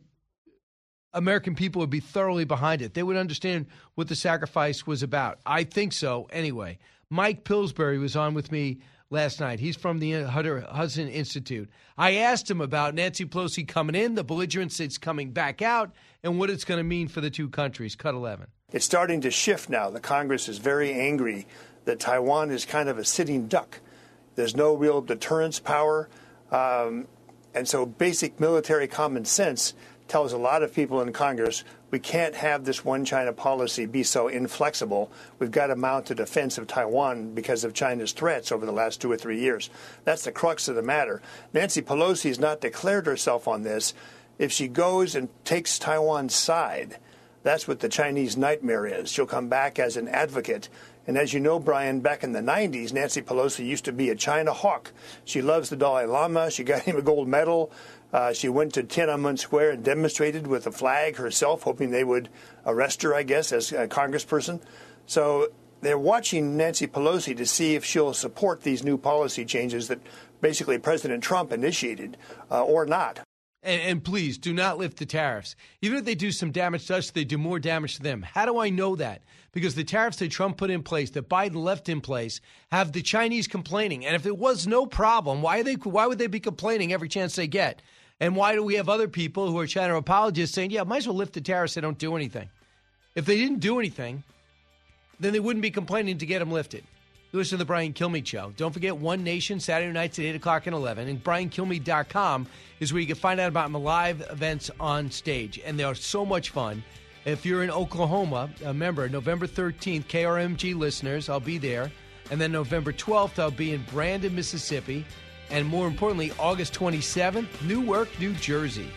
American people would be thoroughly behind it. They would understand what the sacrifice was about. I think so anyway. Mike Pillsbury was on with me last night. He's from the Hudson Institute. I asked him about Nancy Pelosi coming in, the belligerence that's coming back out, and what it's going to mean for the two countries. Cut eleven. It's starting to shift now. The Congress is very angry that Taiwan is kind of a sitting duck. There's no real deterrence power. Um, and so basic military common sense tells a lot of people in Congress we can't have this one China policy be so inflexible. We've got to mount a defense of Taiwan because of China's threats over the last two or three years. That's the crux of the matter. Nancy Pelosi has not declared herself on this. If she goes and takes Taiwan's side, that's what the Chinese nightmare is. She'll come back as an advocate. And as you know, Brian, back in the nineties, Nancy Pelosi used to be a China hawk. She loves the Dalai Lama. She got him a gold medal. Uh, she went to Tiananmen Square and demonstrated with a flag herself, hoping they would arrest her, I guess, as a congressperson. So they're watching Nancy Pelosi to see if she'll support these new policy changes that basically President Trump initiated uh, or not. And, and please, do not lift the tariffs. Even if they do some damage to us, they do more damage to them. How do I know that? Because the tariffs that Trump put in place, that Biden left in place, have the Chinese complaining. And if it was no problem, why are they? Why would they be complaining every chance they get? And why do we have other people who are China apologists saying, yeah, might as well lift the tariffs, they don't do anything? If they didn't do anything, then they wouldn't be complaining to get them lifted. You listen to the Brian Kilmeade Show. Don't forget One Nation, Saturday nights at eight o'clock and eleven. And brian kilmeade dot com is where you can find out about my live events on stage. And they are so much fun. If you're in Oklahoma, remember, November thirteenth, K R M G listeners, I'll be there. And then November twelfth, I'll be in Brandon, Mississippi. And more importantly, August twenty-seventh, Newark, New Jersey.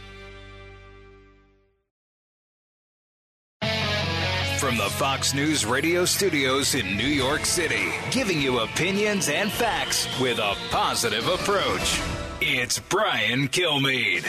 From the Fox News radio studios in New York City, giving you opinions and facts with a positive approach. It's Brian Kilmeade.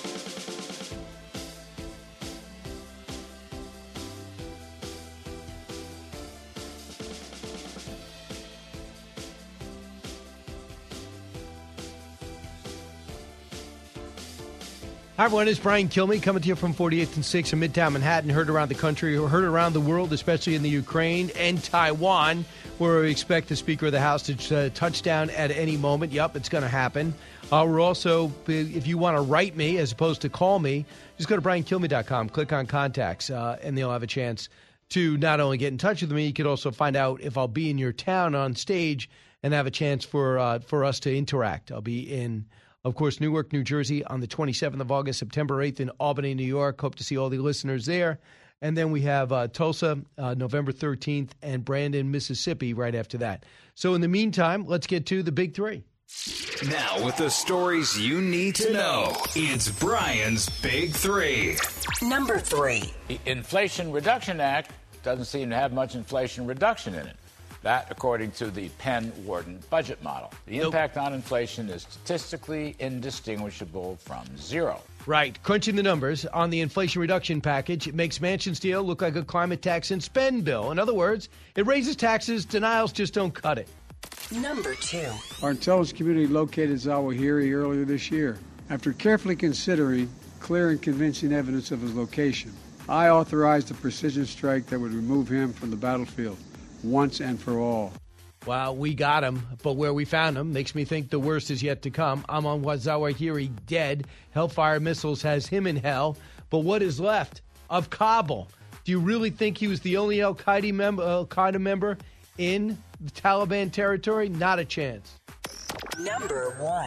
Hi, everyone. It's Brian Kilmeade coming to you from forty-eighth and sixth in Midtown Manhattan. Heard around the country, heard around the world, especially in the Ukraine and Taiwan, where we expect the Speaker of the House to uh, touch down at any moment. Yep, it's going to happen. Uh, we're also, if you want to write me as opposed to call me, just go to brian kilmeade dot com, click on contacts, uh, and they'll have a chance to not only get in touch with me, you could also find out if I'll be in your town on stage and have a chance for uh, for us to interact. I'll be in, of course, Newark, New Jersey on the twenty-seventh of August, September eighth in Albany, New York. Hope to see all the listeners there. And then we have uh, Tulsa, uh, November thirteenth, and Brandon, Mississippi right after that. So in the meantime, let's get to the big three. Now with the stories you need to know, it's Brian's Big Three. Number three. The Inflation Reduction Act doesn't seem to have much inflation reduction in it. That, according to the Penn Wharton budget model. The nope. impact on inflation is statistically indistinguishable from zero. Right. Crunching the numbers on the Inflation Reduction Package, it makes Manchin's deal look like a climate tax and spend bill. In other words, it raises taxes, denials just don't cut it. Number two. Our intelligence community located Zawahiri earlier this year. After carefully considering clear and convincing evidence of his location, I authorized a precision strike that would remove him from the battlefield once and for all. Well, we got him, but where we found him makes me think the worst is yet to come. Amon Zawahiri dead. Hellfire Missiles has him in hell. But what is left of Kabul? Do you really think he was the only Al Qaeda member, Al Qaeda member in the Taliban territory? Not a chance. Number one.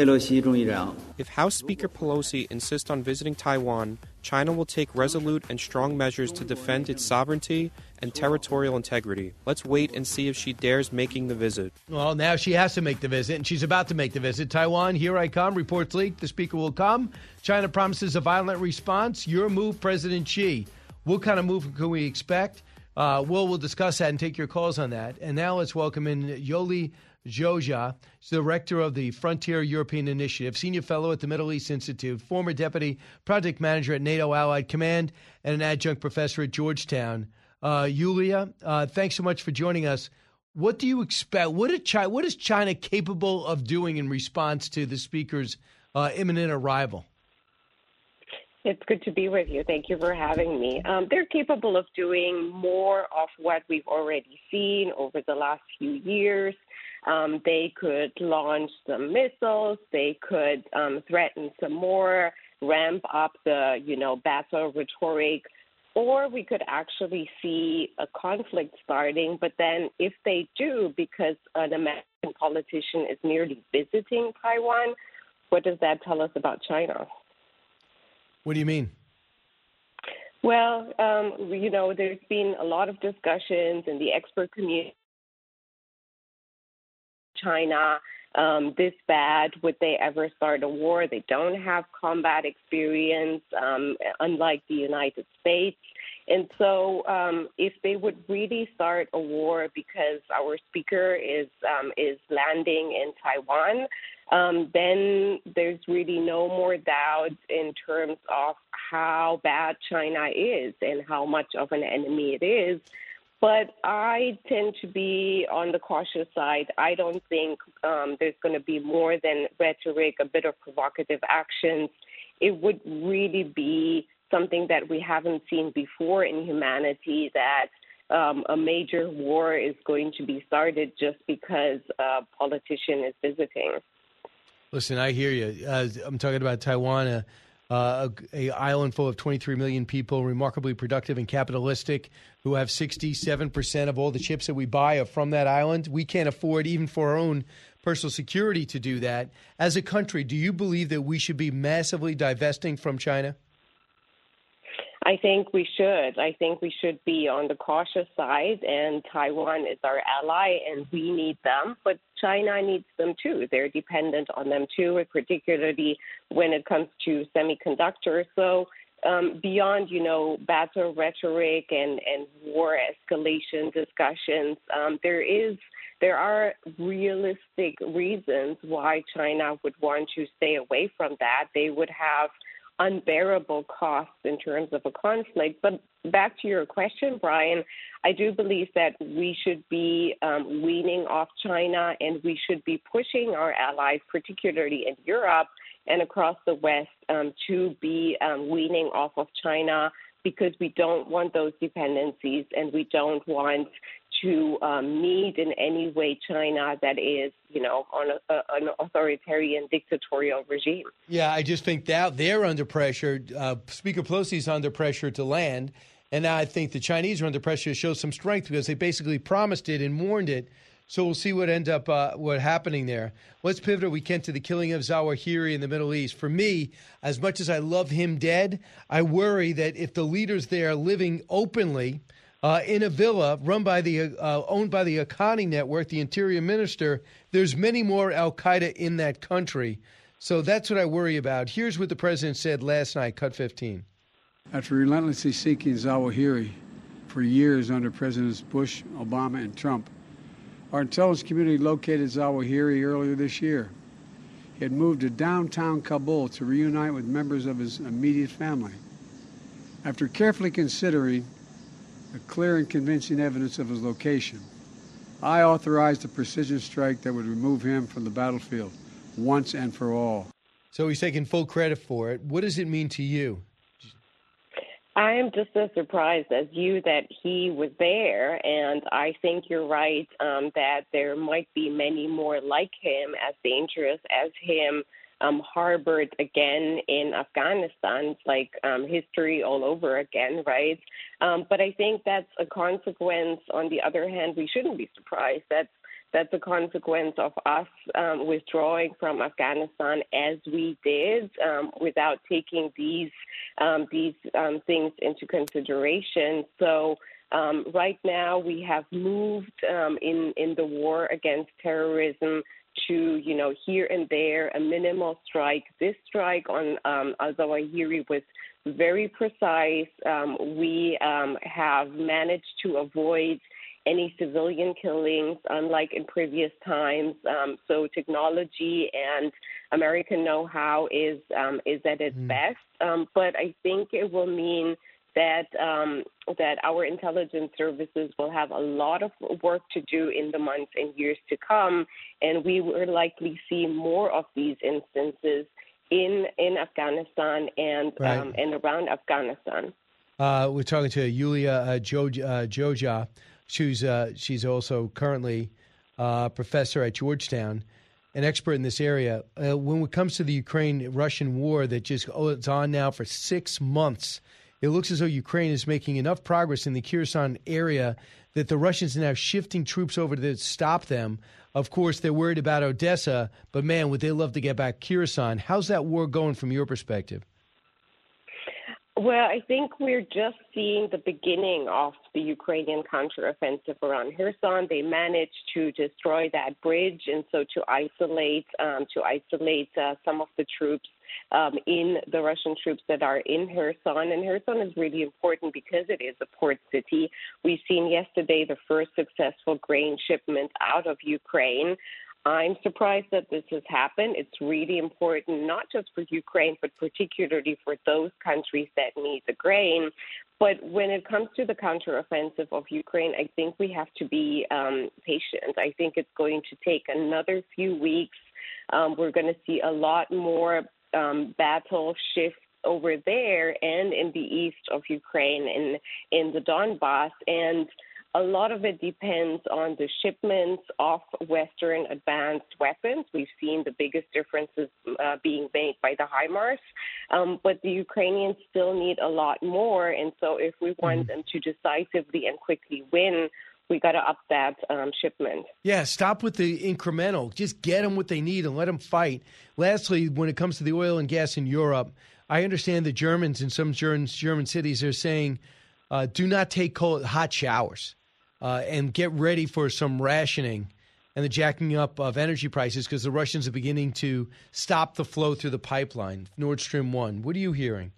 If House Speaker Pelosi insists on visiting Taiwan, China will take resolute and strong measures to defend its sovereignty and territorial integrity. Let's wait and see if she dares making the visit. Well, now she has to make the visit, and she's about to make the visit. Taiwan, here I come. Reports leak. The speaker will come. China promises a violent response. Your move, President Xi. What kind of move can we expect? Uh, we'll, we'll discuss that and take your calls on that. And now let's welcome in Yoli Zhozha, director of the Frontier European Initiative, senior fellow at the Middle East Institute, former deputy project manager at NATO Allied Command, and an adjunct professor at Georgetown. Uh, Yulia, uh, thanks so much for joining us. What do you expect? What, did China, what is China capable of doing in response to the speaker's uh, imminent arrival? It's good to be with you. Thank you for having me. Um, they're capable of doing more of what we've already seen over the last few years. Um, they could launch some missiles. They could um, threaten some more, ramp up the, you know, battle rhetoric, or we could actually see a conflict starting. But then if they do, because an American politician is merely visiting Taiwan, what does that tell us about China? What do you mean? Well, um, you know, there's been a lot of discussions in the expert community. China, um, this bad, would they ever start a war? They don't have combat experience, um, unlike the United States. And so um, if they would really start a war because our speaker is um, is landing in Taiwan, um, then there's really no more doubt in terms of how bad China is and how much of an enemy it is. But I tend to be on the cautious side. I don't think um, there's going to be more than rhetoric, a bit of provocative actions. It would really be something that we haven't seen before in humanity, that um, a major war is going to be started just because a politician is visiting. Listen, I hear you. Uh, I'm talking about Taiwan, a, uh, a, a island full of twenty-three million people, remarkably productive and capitalistic, who have sixty-seven percent of all the chips that we buy are from that island. We can't afford, even for our own personal security, to do that. As a country, do you believe that we should be massively divesting from China? I think we should. I think we should be on the cautious side, and Taiwan is our ally, and we need them. But China needs them, too. They're dependent on them, too, particularly when it comes to semiconductors. So um, beyond, you know, battle rhetoric and, and war escalation discussions, um, there is there are realistic reasons why China would want to stay away from that. They would have unbearable costs in terms of a conflict. But back to your question, Brian, I do believe that we should be um, weaning off China, and we should be pushing our allies, particularly in Europe and across the West, um, to be um, weaning off of China, because we don't want those dependencies, and we don't want to um, need in any way China that is, you know, on a, a, an authoritarian dictatorial regime. Yeah, I just think that they're under pressure. Uh, Speaker Pelosi is under pressure to land, and now I think the Chinese are under pressure to show some strength because they basically promised it and warned it. So we'll see what end up uh, what happening there. Let's pivot, we can, to the killing of Zawahiri in the Middle East. For me, as much as I love him dead, I worry that if the leaders there living openly uh, in a villa run by the uh, owned by the Haqqani network, the interior minister, there's many more al-Qaeda in that country. So that's what I worry about. Here's what the president said last night, cut fifteen. After relentlessly seeking Zawahiri for years under Presidents Bush, Obama, and Trump, our intelligence community located Zawahiri earlier this year. He had moved to downtown Kabul to reunite with members of his immediate family. After carefully considering the clear and convincing evidence of his location, I authorized a precision strike that would remove him from the battlefield once and for all. So he's taking full credit for it. What does it mean to you? I am just as surprised as you that he was there, and I think you're right um, that there might be many more like him, as dangerous as him, um, harbored again in Afghanistan. It's like um, history all over again, right? Um, but I think that's a consequence. On the other hand, we shouldn't be surprised. That's That's a consequence of us um, withdrawing from Afghanistan as we did, um, without taking these um, these um, things into consideration. So Um, right now, we have moved um, in, in the war against terrorism to, you know, here and there, a minimal strike. This strike on um, al-Zawahiri was very precise. Um, we um, have managed to avoid any civilian killings, unlike in previous times. Um, so technology and American know-how is um, is at its mm. best. Um, but I think it will mean that um, that our intelligence services will have a lot of work to do in the months and years to come, and we will likely see more of these instances in in Afghanistan and right. um, and around Afghanistan. Uh, we're talking to Yulia uh, Joj- uh, Joja. She's uh, she's also currently a uh, professor at Georgetown, an expert in this area. Uh, when it comes to the Ukraine-Russian war that just oh, it's on now for six months, it looks as though Ukraine is making enough progress in the Kherson area that the Russians are now shifting troops over to stop them. Of course, they're worried about Odessa, but man, would they love to get back Kherson. How's that war going from your perspective? Well, I think we're just seeing the beginning of the Ukrainian counteroffensive around Kherson. They managed to destroy that bridge, and so to isolate um, to isolate uh, some of the troops um, in the Russian troops that are in Kherson. And Kherson is really important because it is a port city. We've seen yesterday the first successful grain shipment out of Ukraine. I'm surprised that this has happened. It's really important, not just for Ukraine, but particularly for those countries that need the grain. But when it comes to the counteroffensive of Ukraine, I think we have to be um, patient. I think it's going to take another few weeks. Um, we're going to see a lot more um, battle shifts over there and in the east of Ukraine and in the Donbass. And a lot of it depends on the shipments of Western advanced weapons. We've seen the biggest differences uh, being made by the HIMARS, um, but the Ukrainians still need a lot more. And so if we want mm-hmm. them to decisively and quickly win, we got to up that um, shipment. Yeah, stop with the incremental. Just get them what they need and let them fight. Lastly, when it comes to the oil and gas in Europe, I understand the Germans in some German, German cities are saying, uh, do not take cold, hot showers. Uh, and get ready for some rationing and the jacking up of energy prices because the Russians are beginning to stop the flow through the pipeline, Nord Stream one. What are you hearing?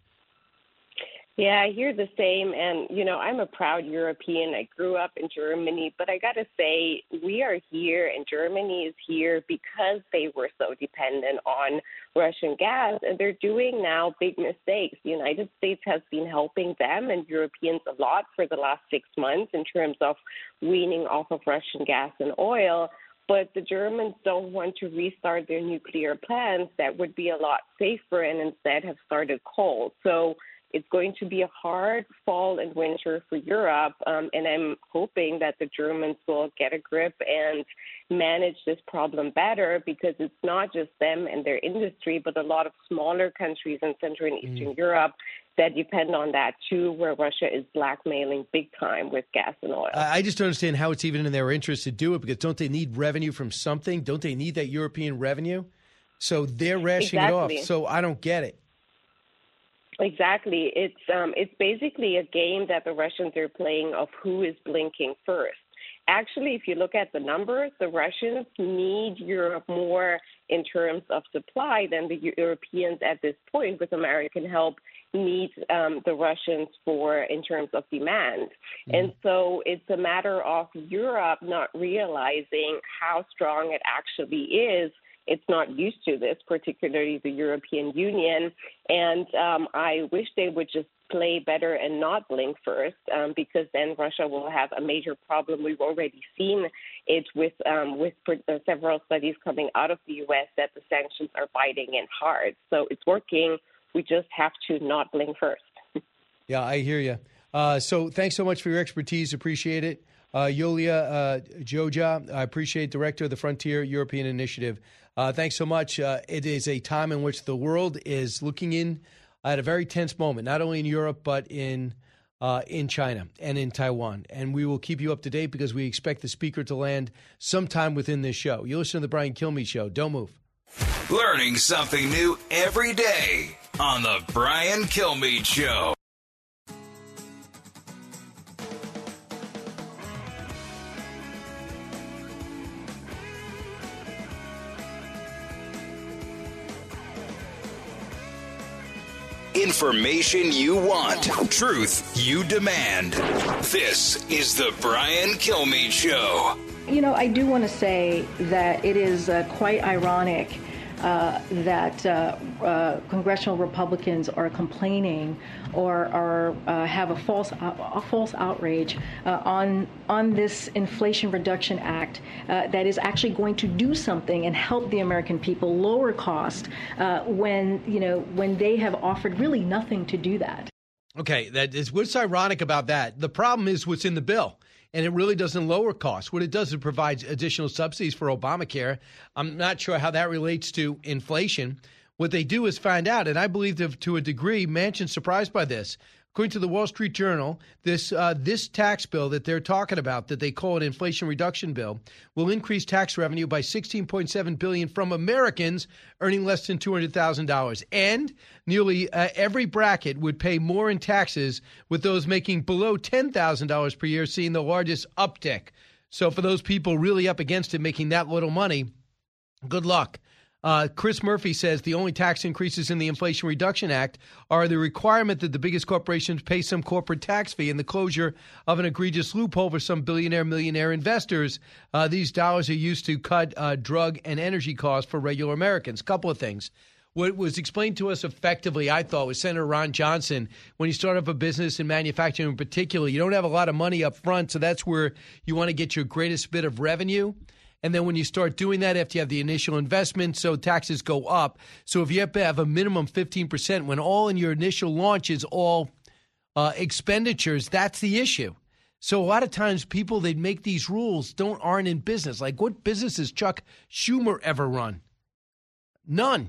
Yeah, I hear the same. And, you know, I'm a proud European. I grew up in Germany, but I got to say, we are here and Germany is here because they were so dependent on Russian gas. And they're doing now big mistakes. The United States has been helping them and Europeans a lot for the last six months in terms of weaning off of Russian gas and oil. But the Germans don't want to restart their nuclear plants. That would be a lot safer and instead have started coal. So it's going to be a hard fall and winter for Europe, um, and I'm hoping that the Germans will get a grip and manage this problem better because it's not just them and their industry, but a lot of smaller countries in Central and Eastern mm. Europe that depend on that too, where Russia is blackmailing big time with gas and oil. I just don't understand how it's even in their interest to do it because don't they need revenue from something? Don't they need that European revenue? So they're rationing exactly. it off. So I don't get it. Exactly. It's um, it's basically a game that the Russians are playing of who is blinking first. Actually, if you look at the numbers, the Russians need Europe more in terms of supply than the Europeans at this point, with American help, need um, the Russians for in terms of demand. Mm-hmm. And so it's a matter of Europe not realizing how strong it actually is. It's not used to this, particularly the European Union. And um, I wish they would just play better and not blink first, um, because then Russia will have a major problem. We've already seen it with um, with uh, several studies coming out of the U S that the sanctions are biting in hard. So it's working. We just have to not blink first. Yeah, I hear you. Uh, so thanks so much for your expertise. Appreciate it. Uh, Yulia uh, Joja, I appreciate, Director of the Frontier European Initiative. Uh, thanks so much. Uh, it is a time in which the world is looking in at a very tense moment, not only in Europe, but in uh, in China and in Taiwan. And we will keep you up to date because we expect the speaker to land sometime within this show. You listen to the Brian Kilmeade Show. Don't move. Learning something new every day on the Brian Kilmeade Show. Information you want. Truth you demand. This is the Brian Kilmeade Show. You know, I do want to say that it is uh, quite ironic uh, that uh, uh, congressional Republicans are complaining or are uh, have a false uh, a false outrage uh, on on this Inflation Reduction Act uh, that is actually going to do something and help the American people lower cost uh, when you know when they have offered really nothing to do that. Okay, that is what's ironic about that. The problem is what's in the bill. And it really doesn't lower costs. What it does is it provides additional subsidies for Obamacare. I'm not sure how that relates to inflation. What they do is find out, and I believe that to a degree, Manchin's surprised by this. According to the Wall Street Journal, this uh, this tax bill that they're talking about, that they call an Inflation Reduction Bill, will increase tax revenue by sixteen point seven billion dollars from Americans earning less than two hundred thousand dollars. And nearly uh, every bracket would pay more in taxes, with those making below ten thousand dollars per year seeing the largest uptick. So for those people really up against it, making that little money, good luck. Uh, Chris Murphy says the only tax increases in the Inflation Reduction Act are the requirement that the biggest corporations pay some corporate tax fee and the closure of an egregious loophole for some billionaire, millionaire investors. Uh, these dollars are used to cut uh, drug and energy costs for regular Americans. Couple of things. What was explained to us effectively, I thought, was Senator Ron Johnson. When you start up a business in manufacturing in particular, you don't have a lot of money up front, so that's where you want to get your greatest bit of revenue. And then when you start doing that, after you have the initial investment, so taxes go up. So if you have to have a minimum fifteen percent, when all in your initial launch is all uh, expenditures, that's the issue. So a lot of times people that make these rules don't aren't in business. Like, what business has Chuck Schumer ever run? None.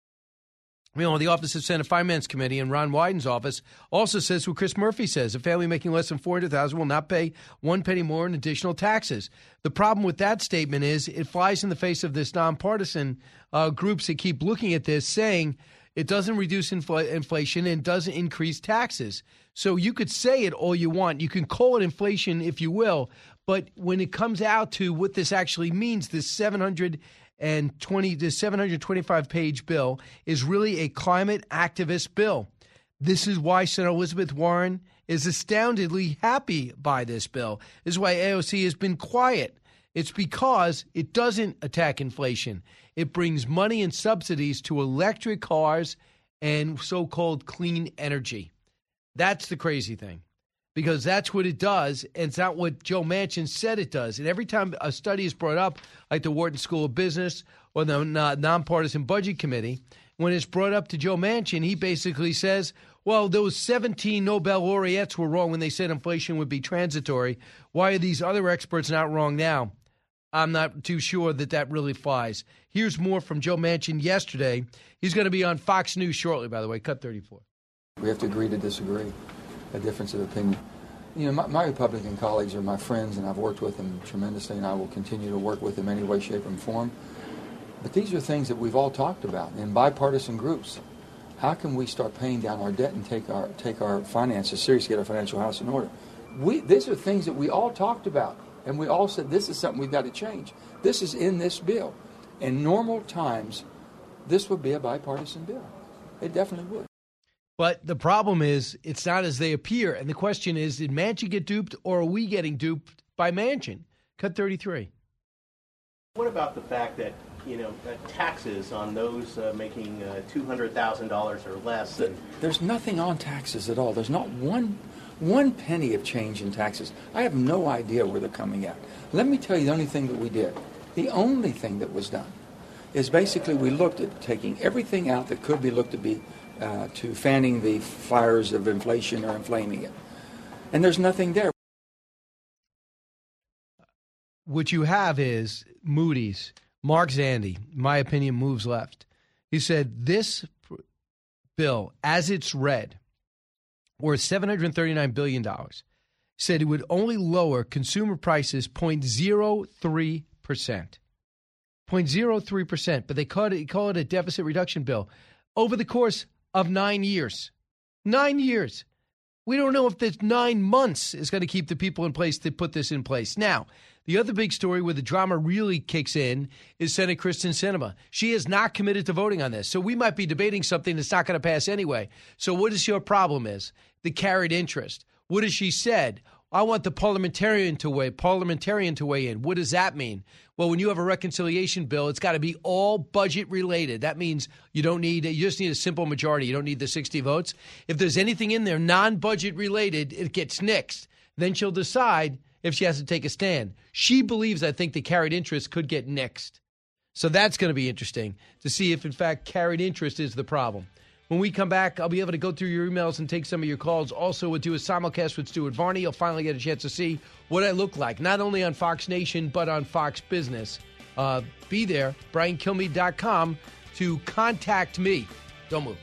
You know, the Office of Senate Finance Committee and Ron Wyden's office also says what Chris Murphy says. A family making less than four hundred thousand dollars will not pay one penny more in additional taxes. The problem with that statement is it flies in the face of this nonpartisan uh, groups that keep looking at this, saying it doesn't reduce infl- inflation and doesn't increase taxes. So you could say it all you want. You can call it inflation if you will. But when it comes out to what this actually means, this seven hundred and twenty the seven hundred twenty-five page bill is really a climate activist bill. This is why Senator Elizabeth Warren is astoundingly happy by this bill. This is why A O C has been quiet. It's because it doesn't attack inflation. It brings money and subsidies to electric cars and so-called clean energy. That's the crazy thing, because that's what it does, and it's not what Joe Manchin said it does. And every time a study is brought up, like the Wharton School of Business or the Nonpartisan Budget Committee, when it's brought up to Joe Manchin, he basically says, well, those seventeen Nobel laureates were wrong when they said inflation would be transitory. Why are these other experts not wrong now? I'm not too sure that that really flies. Here's more from Joe Manchin yesterday. He's going to be on Fox News shortly, by the way. Cut thirty-four. We have to agree to disagree. A difference of opinion. You know, my, my Republican colleagues are my friends, and I've worked with them tremendously, and I will continue to work with them any way, shape, and form. But these are things that we've all talked about in bipartisan groups. How can we start paying down our debt and take our take our finances seriously, get our financial house in order? We these are things that we all talked about, and we all said this is something we've got to change. This is in this bill. In normal times, this would be a bipartisan bill. It definitely would. But the problem is it's not as they appear. And the question is, did Manchin get duped, or are we getting duped by Manchin? Cut thirty-three. What about the fact that, you know, uh, taxes on those uh, making uh, two hundred thousand dollars or less? And There's nothing on taxes at all. There's not one one penny of change in taxes. I have no idea where they're coming at. Let me tell you the only thing that we did. The only thing that was done is basically we looked at taking everything out that could be looked to be Uh, to fanning the fires of inflation or inflaming it. And there's nothing there. What you have is Moody's, Mark Zandi, in my opinion, moves left. He said this bill, as it's read, worth seven hundred thirty-nine billion dollars, said it would only lower consumer prices zero point zero three percent. zero point zero three percent, but they call it, call it a deficit reduction bill. Over the course of nine years. Nine years. We don't know if this nine months is going to keep the people in place to put this in place. Now, The other big story where the drama really kicks in is Senator Kristen Sinema. She is not committed to voting on this. So we might be debating something that's not going to pass anyway. So what is your problem is? The carried interest. What has she said? I want the parliamentarian to weigh parliamentarian to weigh in. What does that mean? Well, when you have a reconciliation bill, it's got to be all budget related. That means you don't need you just need a simple majority. You don't need the sixty votes. If there's anything in there non-budget related, it gets nixed. Then she'll decide if she has to take a stand. She believes, I think, the carried interest could get nixed. So that's going to be interesting to see if, in fact, carried interest is the problem. When we come back, I'll be able to go through your emails and take some of your calls. Also, we'll do a simulcast with Stuart Varney. You'll finally get a chance to see what I look like, not only on Fox Nation, but on Fox Business. Uh, be there, brian kilmeade dot com, to contact me. Don't move.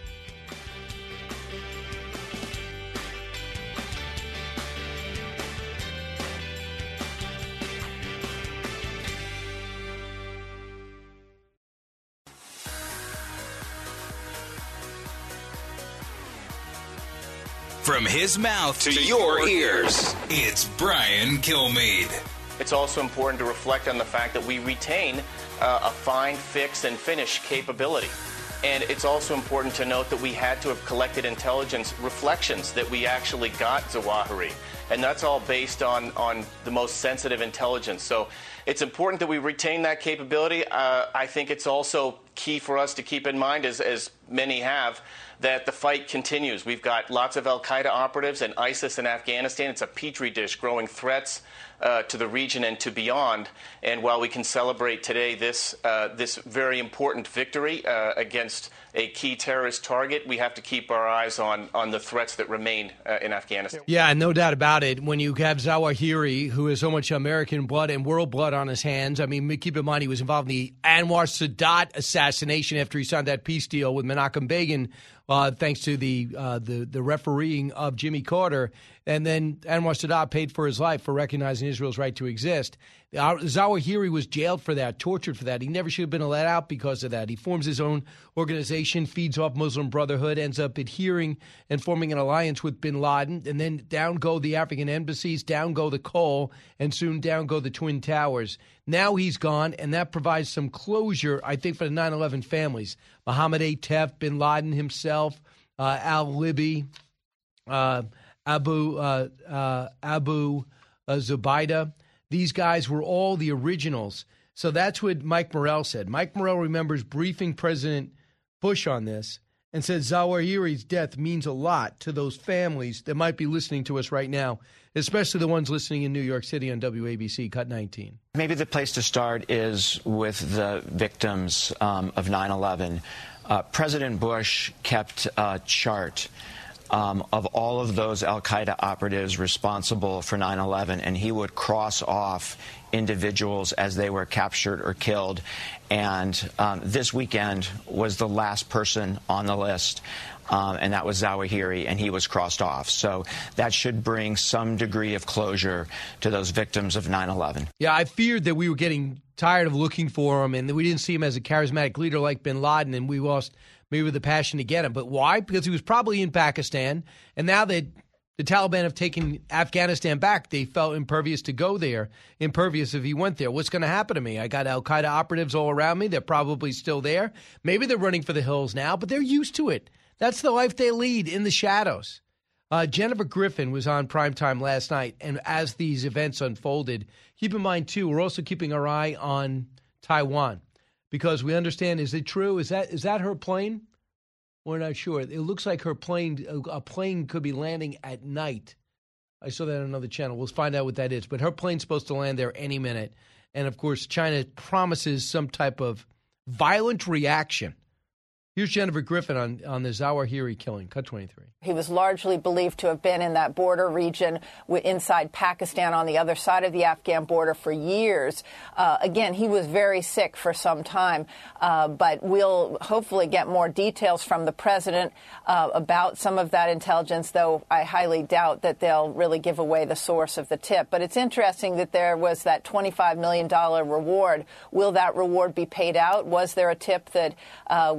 From his mouth to, to your ears, it's Brian Kilmeade. It's also important to reflect on the fact that we retain uh, a find, fix, and finish capability. And it's also important to note that we had to have collected intelligence reflections that we actually got Zawahiri. And that's all based on, on the most sensitive intelligence. So it's important that we retain that capability. Uh, I think it's also key for us to keep in mind, as, as many have, that the fight continues. We've got lots of al-Qaeda operatives and ISIS in Afghanistan. It's a petri dish, growing threats uh, to the region and to beyond. And while we can celebrate today this uh, this very important victory uh, against a key terrorist target, we have to keep our eyes on, on the threats that remain uh, in Afghanistan. Yeah, no doubt about it. When you have Zawahiri, who has so much American blood and world blood on his hands, I mean, keep in mind he was involved in the Anwar Sadat assassination after he signed that peace deal with Menachem Begin, uh, thanks to the, uh, the the refereeing of Jimmy Carter. And then Anwar Sadat paid for his life for recognizing Israel's right to exist. Zawahiri was jailed for that, tortured for that. He never should have been let out because of that. He forms his own organization, feeds off Muslim Brotherhood, ends up adhering and forming an alliance with bin Laden. And then down go the African embassies, down go the coal, and soon down go the Twin Towers. Now he's gone, and that provides some closure, I think, for the nine eleven families. Mohammed Atef, bin Laden himself, uh, al-Libi, uh, Abu uh, uh, Abu uh, Zubaydah. These guys were all the originals. So that's what Mike Morrell said. Mike Morrell remembers briefing President Bush on this and said Zawahiri's death means a lot to those families that might be listening to us right now, especially the ones listening in New York City on W A B C, Cut nineteen. Maybe the place to start is with the victims um, of nine eleven. Uh, President Bush kept a chart Um, of all of those al-Qaeda operatives responsible for nine eleven, and he would cross off individuals as they were captured or killed. And um, this weekend was the last person on the list, um, and that was Zawahiri, and he was crossed off. So that should bring some degree of closure to those victims of nine eleven. Yeah, I feared that we were getting tired of looking for him, and that we didn't see him as a charismatic leader like bin Laden, and we lost maybe the passion to get him. But why? Because he was probably in Pakistan, and now that the Taliban have taken Afghanistan back, they felt impervious to go there, impervious if he went there. What's going to happen to me? I got al-Qaeda operatives all around me. They're probably still there. Maybe they're running for the hills now, but they're used to it. That's the life they lead, in the shadows. Uh, Jennifer Griffin was on Primetime last night, and as these events unfolded, keep in mind, too, we're also keeping our eye on Taiwan. Because we understand, is it true? Is that is that her plane? We're not sure. It looks like her plane, a plane could be landing at night. I saw that on another channel. We'll find out what that is. But her plane's supposed to land there any minute. And, of course, China promises some type of violent reaction. Here's Jennifer Griffin on, on the Zawahiri killing. Cut twenty-three. He was largely believed to have been in that border region inside Pakistan on the other side of the Afghan border for years. Uh, again, he was very sick for some time, uh, but we'll hopefully get more details from the president uh, about some of that intelligence, though I highly doubt that they'll really give away the source of the tip. But it's interesting that there was that twenty-five million dollars reward. Will that reward be paid out? Was there a tip that uh, will lead to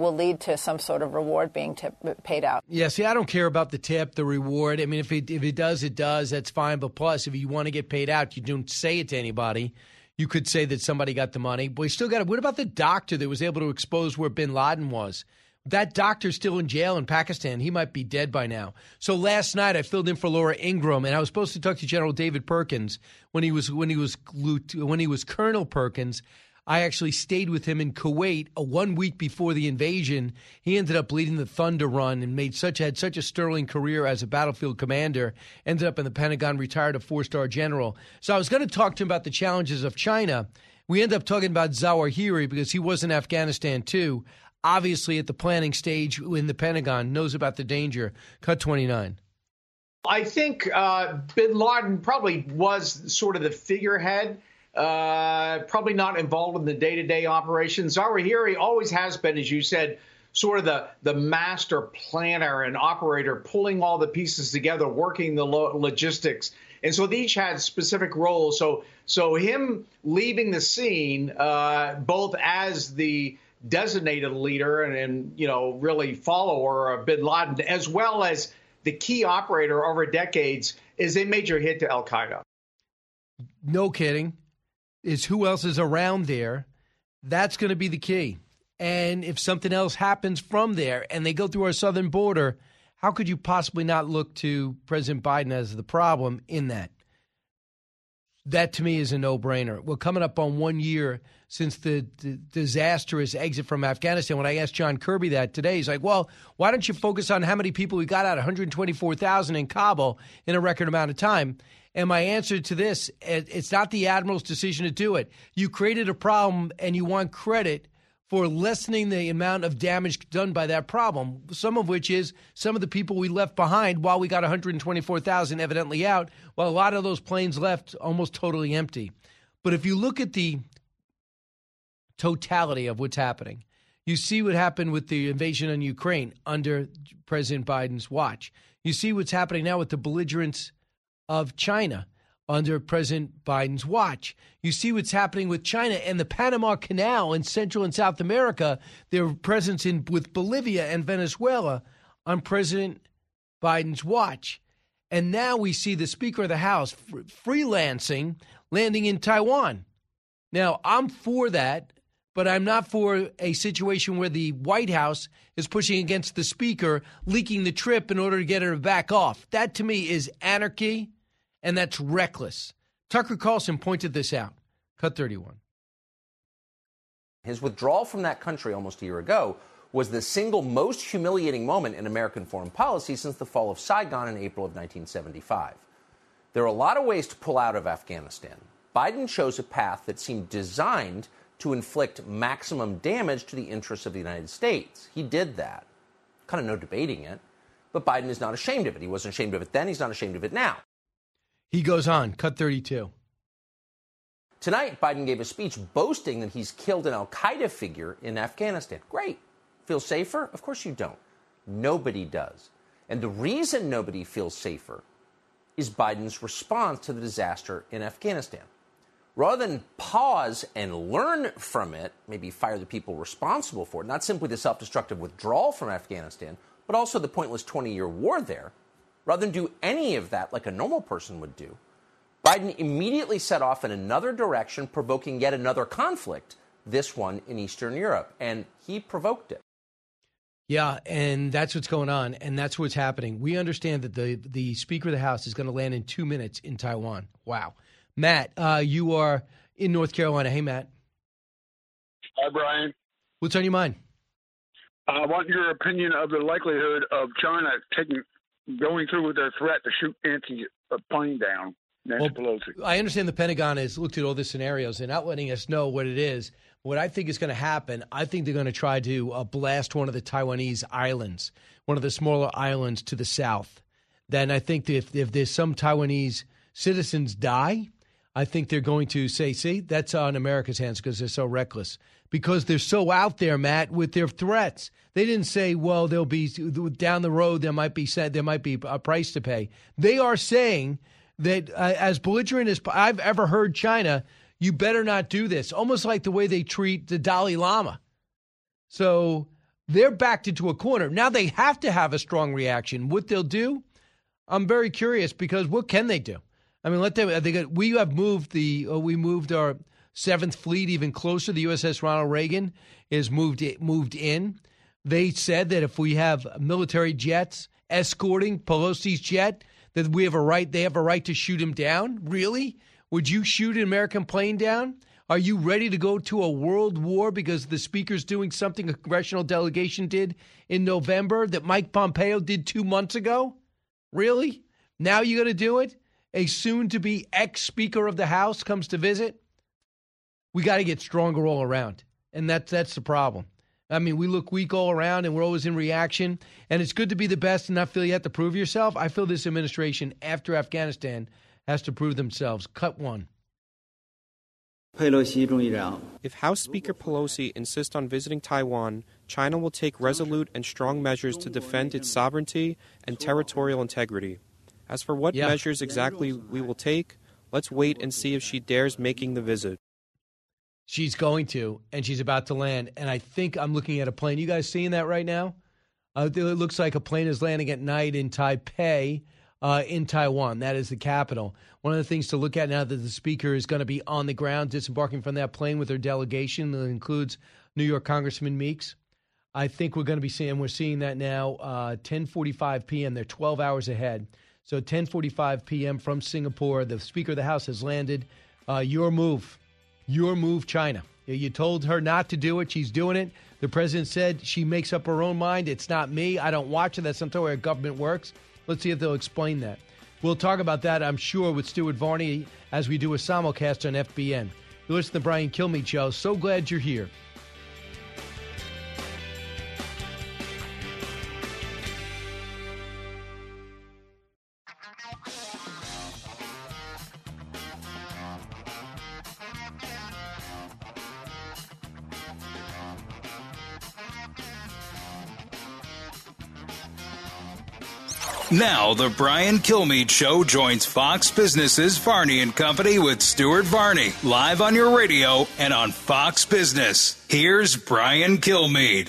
to some sort of reward being tip, paid out. Yeah, see, I don't care about the tip, the reward. I mean, if it, if it does, it does. That's fine. But plus, if you want to get paid out, you don't say it to anybody. You could say that somebody got the money. But we still got it. What about the doctor that was able to expose where bin Laden was? That doctor's still in jail in Pakistan. He might be dead by now. So last night I filled in for Laura Ingraham, and I was supposed to talk to General David Perkins when he was when he was when he was Colonel Perkins. I actually stayed with him in Kuwait a one week before the invasion. He ended up leading the Thunder Run and made such had such a sterling career as a battlefield commander. Ended up in the Pentagon, retired a four-star general. So I was going to talk to him about the challenges of China. We ended up talking about Zawahiri because he was in Afghanistan too. Obviously, at the planning stage in the Pentagon, knows about the danger. Cut twenty-nine. I think uh, bin Laden probably was sort of the figurehead, uh, probably not involved in the day-to-day operations. Zawahiri always has been, as you said, sort of the, the master planner and operator, pulling all the pieces together, working the lo- logistics. And so they each had specific roles. So, so him leaving the scene, uh, both as the designated leader and, and, you know, really follower of bin Laden, as well as the key operator over decades, is a major hit to al-Qaeda. No kidding. Is who else is around there. That's going to be the key. And if something else happens from there and they go through our southern border, how could you possibly not look to President Biden as the problem in that? That, to me, is a no-brainer. We're coming up on one year since the, the disastrous exit from Afghanistan. When I asked John Kirby that today, he's like, well, why don't you focus on how many people we got out, one hundred twenty-four thousand in Kabul in a record amount of time? And my answer to this, it's not the admiral's decision to do it. You created a problem and you want credit for lessening the amount of damage done by that problem, some of which is some of the people we left behind while we got one hundred twenty-four thousand evidently out, while a lot of those planes left almost totally empty. But if you look at the totality of what's happening, you see what happened with the invasion on Ukraine under President Biden's watch. You see what's happening now with the belligerence of China under President Biden's watch. You see what's happening with China and the Panama Canal in Central and South America, their presence in with Bolivia and Venezuela on President Biden's watch. And now we see the Speaker of the House fr- freelancing, landing in Taiwan. Now, I'm for that, but I'm not for a situation where the White House is pushing against the Speaker, leaking the trip in order to get her to back off. That, to me, is anarchy. And that's reckless. Tucker Carlson pointed this out. Cut thirty-one. His withdrawal from that country almost a year ago was the single most humiliating moment in American foreign policy since the fall of Saigon in April of nineteen seventy-five. There are a lot of ways to pull out of Afghanistan. Biden chose a path that seemed designed to inflict maximum damage to the interests of the United States. He did that. Kind of no debating it. But Biden is not ashamed of it. He wasn't ashamed of it then. He's not ashamed of it now. He goes on, cut thirty-two. Tonight, Biden gave a speech boasting that he's killed an al-Qaeda figure in Afghanistan. Great. Feel safer? Of course you don't. Nobody does. And the reason nobody feels safer is Biden's response to the disaster in Afghanistan. Rather than pause and learn from it, maybe fire the people responsible for it, not simply the self-destructive withdrawal from Afghanistan, but also the pointless twenty-year war there, rather than do any of that like a normal person would do, Biden immediately set off in another direction, provoking yet another conflict, this one in Eastern Europe. And he provoked it. Yeah, and that's what's going on, and that's what's happening. We understand that the, the Speaker of the House is going to land in two minutes in Taiwan. Wow. Matt, uh, you are in North Carolina. Hey, Matt. Hi, Brian. What's on your mind? I want your opinion of the likelihood of China taking going through with their threat to shoot Nancy's plane down, Nancy well, Pelosi. I understand the Pentagon has looked at all the scenarios and not letting us know what it is. What I think is going to happen, I think they're going to try to uh, blast one of the Taiwanese islands, one of the smaller islands to the south. Then I think that if, if there's some Taiwanese citizens die, I think they're going to say, see, that's on America's hands because they're so reckless. Because they're so out there, Matt, with their threats. They didn't say, well, there'll be down the road, there might be there might be a price to pay. They are saying that uh, as belligerent as I've ever heard China, you better not do this. Almost like the way they treat the Dalai Lama. So They're backed into a corner. Now they have to have a strong reaction. What they'll do, I'm very curious, because what can they do? I mean, let them. They got, we have moved the. Uh, we moved our Seventh Fleet even closer. The U S S Ronald Reagan is moved moved in. They said that if we have military jets escorting Pelosi's jet, that we have a right. They have a right to shoot him down. Really? Would you shoot an American plane down? Are you ready to go to a world war because the speaker's doing something a congressional delegation did in November that Mike Pompeo did two months ago? Really? Now you're going to do it? A soon-to-be ex-Speaker of the House comes to visit? We got to get stronger all around, and that's, that's the problem. I mean, we look weak all around, and we're always in reaction, and it's good to be the best and not feel you have to prove yourself. I feel this administration, after Afghanistan, has to prove themselves. Cut one. If House Speaker Pelosi insists on visiting Taiwan, China will take resolute and strong measures to defend its sovereignty and territorial integrity. As for what yeah. measures exactly we will take, let's wait and see if she dares making the visit. She's going to, and she's about to land. And I think I'm looking at a plane. You guys seeing that right now? Uh, it looks like a plane is landing at night in Taipei, uh, in Taiwan. That is the capital. One of the things to look at now that the speaker is going to be on the ground, disembarking from that plane with her delegation that includes New York Congressman Meeks. I think we're going to be seeing, we're seeing that now, uh, ten forty-five p.m. They're twelve hours ahead. So ten forty-five p.m. from Singapore, the Speaker of the House has landed. Uh, your move. Your move, China. You told her not to do it. She's doing it. The president said she makes up her own mind. It's not me. I don't watch it. That's not the way our government works. Let's see if they'll explain that. We'll talk about that, I'm sure, with Stuart Varney as we do a simulcast on F B N. You listen to the Brian Kilmeade Show. So glad you're here. Now, the Brian Kilmeade Show joins Fox Business's Varney and Company with Stuart Varney, live on your radio and on Fox Business. Here's Brian Kilmeade.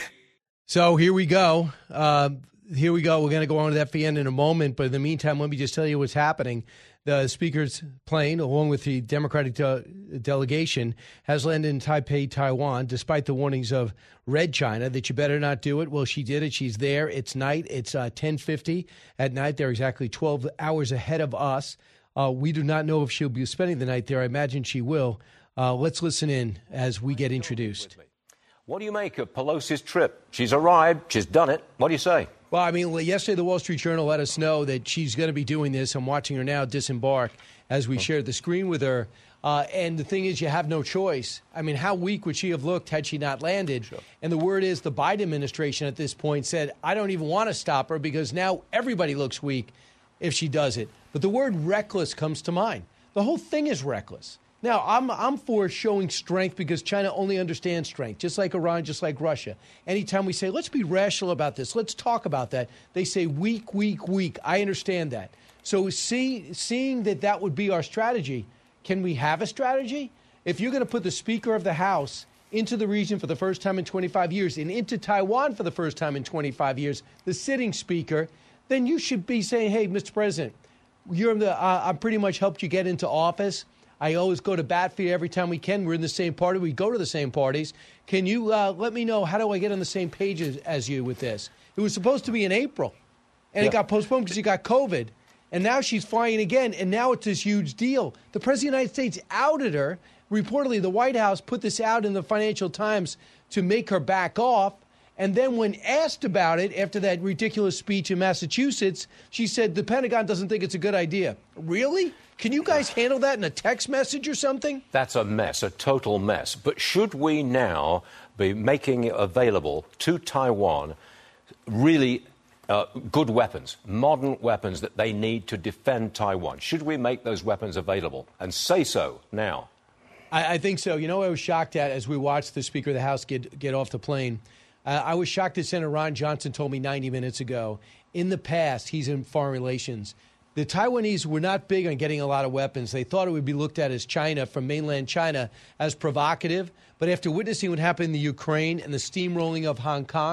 So here we go. Uh, here we go. We're going to go on to F B N in a moment. But in the meantime, let me just tell you what's happening. The speaker's plane, along with the Democratic de- delegation, has landed in Taipei, Taiwan, despite the warnings of Red China that you better not do it. Well, she did it. She's there. It's night. It's uh, ten fifty at night. They're exactly twelve hours ahead of us. Uh, we do not know if she'll be spending the night there. I imagine she will. Uh, let's listen in as we get introduced. What do you make of Pelosi's trip? She's arrived. She's done it. What do you say? Well, I mean, yesterday the Wall Street Journal let us know that she's going to be doing this. I'm watching her now disembark as we shared the screen with her. Uh, and the thing is, you have no choice. I mean, how weak would she have looked had she not landed? Sure. And the word is the Biden administration at this point said, I don't even want to stop her because now everybody looks weak if she does it. But the word reckless comes to mind. The whole thing is reckless. Now, I'm I'm for showing strength because China only understands strength, just like Iran, just like Russia. Anytime we say, let's be rational about this, let's talk about that, they say weak, weak, weak. I understand that. So see, seeing that that would be our strategy, can we have a strategy? If you're going to put the Speaker of the House into the region for the first time in twenty-five years and into Taiwan for the first time in twenty-five years, the sitting Speaker, then you should be saying, hey, Mister President, you're the, uh, I pretty much helped you get into office. I always go to bat for you every time we can. We're in the same party. We go to the same parties. Can you uh, let me know, how do I get on the same page as, as you with this? It was supposed to be in April, and yeah. It got postponed because you got COVID. And now she's flying again, and now it's this huge deal. The President of the United States outed her. Reportedly, the White House put this out in the Financial Times to make her back off. And then when asked about it after that ridiculous speech in Massachusetts, she said the Pentagon doesn't think it's a good idea. Really? Can you guys handle that in a text message or something? That's a mess, a total mess. But should we now be making available to Taiwan really uh, good weapons, modern weapons that they need to defend Taiwan? Should we make those weapons available and say so now? I, I think so. You know what I was shocked at as we watched the Speaker of the House get, get off the plane? Uh, I was shocked that Senator Ron Johnson told me ninety minutes ago, in the past, he's in foreign relations. The Taiwanese were not big on getting a lot of weapons. They thought it would be looked at as China, from mainland China, as provocative. But after witnessing what happened in the Ukraine and the steamrolling of Hong Kong,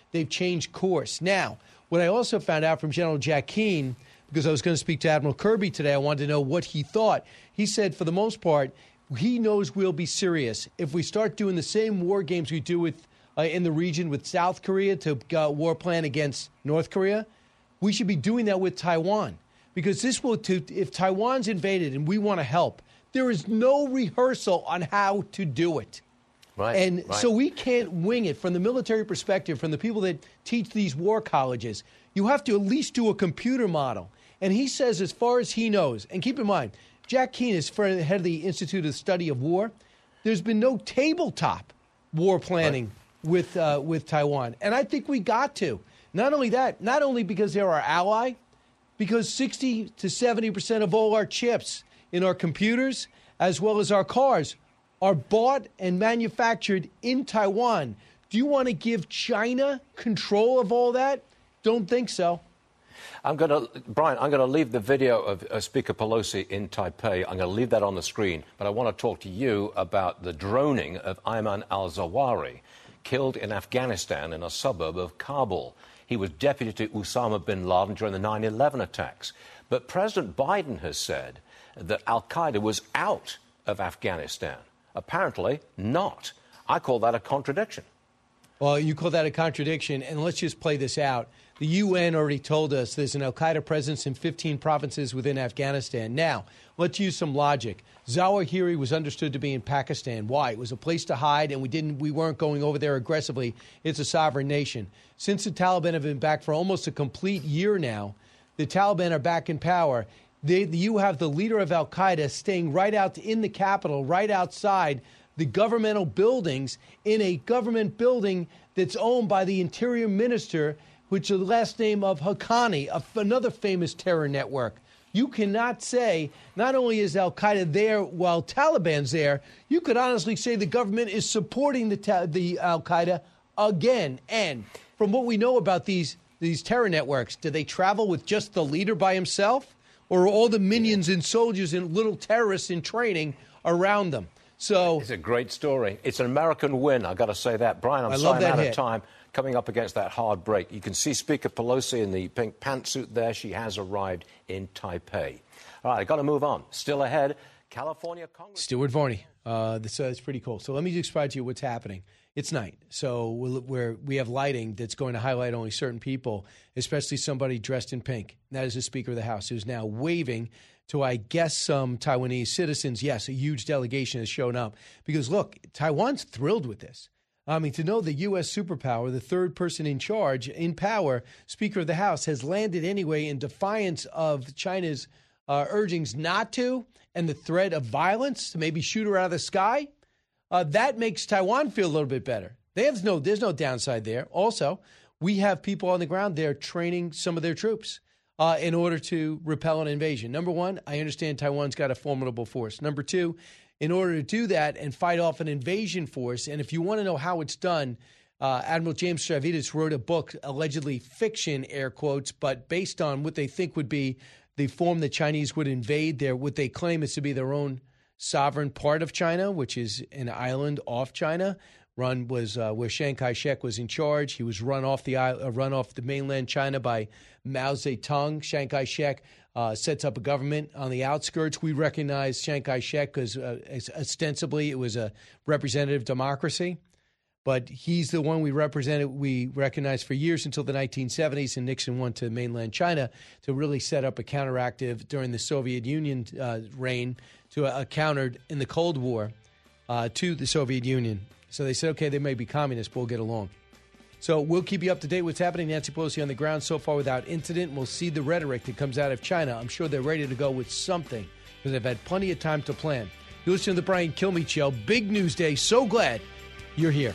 they've changed course. Now, what I also found out from General Jack Keane, because I was going to speak to Admiral Kirby today, I wanted to know what he thought. He said, for the most part, he knows we'll be serious. If we start doing the same war games we do with uh, in the region with South Korea to uh, war plan against North Korea, we should be doing that with Taiwan. Because this will, to, if Taiwan's invaded and we want to help, there is no rehearsal on how to do it. Right, and right. so we can't wing it from the military perspective, from the people that teach these war colleges. You have to at least do a computer model. And he says, as far as he knows, and keep in mind, Jack Keane is head of the Institute of Study of War. There's been no tabletop war planning right. with uh, with Taiwan. And I think we got to. Not only that, not only because they're our ally, because sixty to seventy percent of all our chips in our computers, as well as our cars, are bought and manufactured in Taiwan. Do you want to give China control of all that? Don't think so. I'm going to, Brian, I'm going to leave the video of uh, Speaker Pelosi in Taipei. I'm going to leave that on the screen. But I want to talk to you about the droning of Ayman al-Zawahiri, killed in Afghanistan in a suburb of Kabul. He was deputy to Osama bin Laden during the nine eleven attacks. But President Biden has said that al-Qaeda was out of Afghanistan. Apparently not. I call that a contradiction. Well, you call that a contradiction, and let's just play this out. The U N already told us there's an al-Qaeda presence in fifteen provinces within Afghanistan. Now, let's use some logic. Zawahiri was understood to be in Pakistan. Why? It was a place to hide, and we didn't. We weren't going over there aggressively. It's a sovereign nation. Since the Taliban have been back for almost a complete year now, the Taliban are back in power. They, you have the leader of al-Qaeda staying right out in the capital, right outside the governmental buildings, in a government building that's owned by the interior minister, which is the last name of Haqqani, another famous terror network. You cannot say not only is al-Qaeda there while Taliban's there, you could honestly say the government is supporting the, ta- the al-Qaeda again. And from what we know about these, these terror networks, do they travel with just the leader by himself? Or are all the minions and soldiers and little terrorists in training around them? So it's a great story. It's an American win, I've got to say that. Brian, I'm I sorry love that I'm out hit. of time. Coming up against that hard break. You can see Speaker Pelosi in the pink pantsuit there. She has arrived in Taipei. All right, I've got to move on. Still ahead, California Congress. Stuart Varney. Uh, this, uh, it's pretty cool. So let me describe to you what's happening. It's night, so we'll, we're, we have lighting that's going to highlight only certain people, especially somebody dressed in pink. And that is the Speaker of the House, who's now waving to, I guess, some Taiwanese citizens. Yes, a huge delegation has shown up. Because, look, Taiwan's thrilled with this. I mean, to know the U S superpower, the third person in charge, in power, Speaker of the House, has landed anyway in defiance of China's uh, urgings not to, and the threat of violence to maybe shoot her out of the sky, uh, that makes Taiwan feel a little bit better. They have no, there's no downside there. Also, we have people on the ground there training some of their troops uh, in order to repel an invasion. Number one, I understand Taiwan's got a formidable force. Number two, in order to do that and fight off an invasion force, and if you want to know how it's done, uh, Admiral James Stavridis wrote a book, allegedly fiction, air quotes, but based on what they think would be the form the Chinese would invade their, what they claim is to be their own sovereign part of China, which is an island off China. Run was uh, where Chiang Kai-shek was in charge. He was run off the uh, run off the mainland China by Mao Zedong. Chiang Kai-shek uh, sets up a government on the outskirts. We recognize Chiang Kai-shek because uh, ostensibly it was a representative democracy, but he's the one we represented. We recognized for years until the nineteen seventies, and Nixon went to mainland China to really set up a counteractive during the Soviet Union uh, reign to a, a countered in the Cold War uh, to the Soviet Union. So they said, okay, they may be communists, but we'll get along. So we'll keep you up to date what's happening. Nancy Pelosi on the ground so far without incident. We'll see the rhetoric that comes out of China. I'm sure they're ready to go with something because they've had plenty of time to plan. You listen to the Brian Kilmeade Show. Big news day. So glad you're here.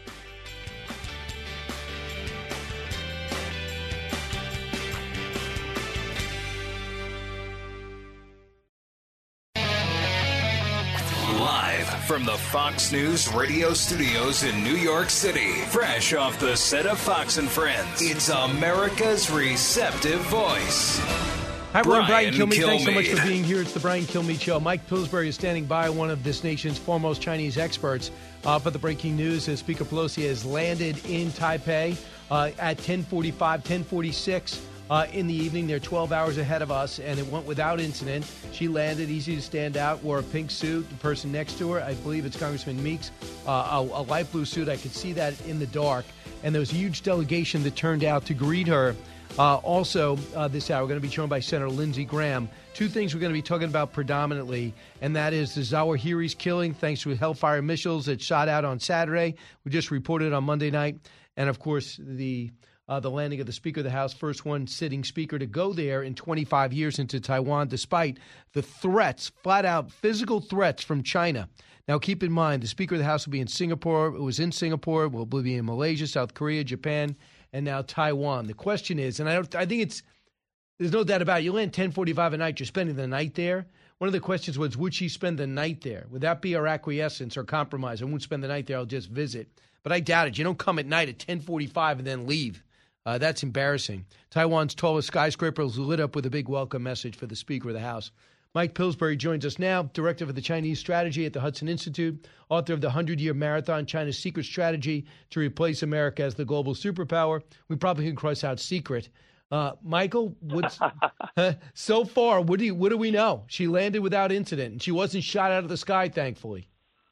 From the Fox News radio studios in New York City, fresh off the set of Fox and Friends, it's America's receptive voice. Hi, everyone. Brian, Brian Kilmeade. Kilmeade. Thanks so much for being here. It's the Brian Kilmeade Show. Mike Pillsbury is standing by, one of this nation's foremost Chinese experts, uh, for the breaking news as Speaker Pelosi has landed in Taipei. uh, at ten forty-five, ten forty-six uh, in the evening. They're twelve hours ahead of us, and it went without incident. She landed easy to stand out, wore a pink suit. The person next to her, I believe it's Congressman Meeks, uh, a, a light blue suit. I could see that in the dark. And there was a huge delegation that turned out to greet her. Uh, also, uh, this hour, we're going to be joined by Senator Lindsey Graham. Two things we're going to be talking about predominantly, and that is the Zawahiri's killing, thanks to Hellfire missiles that shot out on Saturday. We just reported on Monday night. And, of course, the uh, the landing of the Speaker of the House, first one sitting speaker to go there in twenty-five years into Taiwan, despite the threats, flat-out physical threats from China. Now, keep in mind, the Speaker of the House will be in Singapore. It was in Singapore. Will be in Malaysia, South Korea, Japan, and now Taiwan. The question is, and I don't, I think it's, there's no doubt about it, you land ten forty-five at night, you're spending the night there. One of the questions was, would she spend the night there? Would that be our acquiescence or compromise? I won't spend the night there, I'll just visit. But I doubt it. You don't come at night at ten forty-five and then leave. Uh, that's embarrassing. Taiwan's tallest skyscraper is lit up with a big welcome message for the Speaker of the House. Mike Pillsbury joins us now, director of the Chinese Strategy at the Hudson Institute, author of the hundred-year marathon, China's Secret Strategy to Replace America as the Global Superpower. We probably can cross out secret. Uh, Michael, what's, uh, so far, what do you, what do we know? She landed without incident, and she wasn't shot out of the sky, thankfully.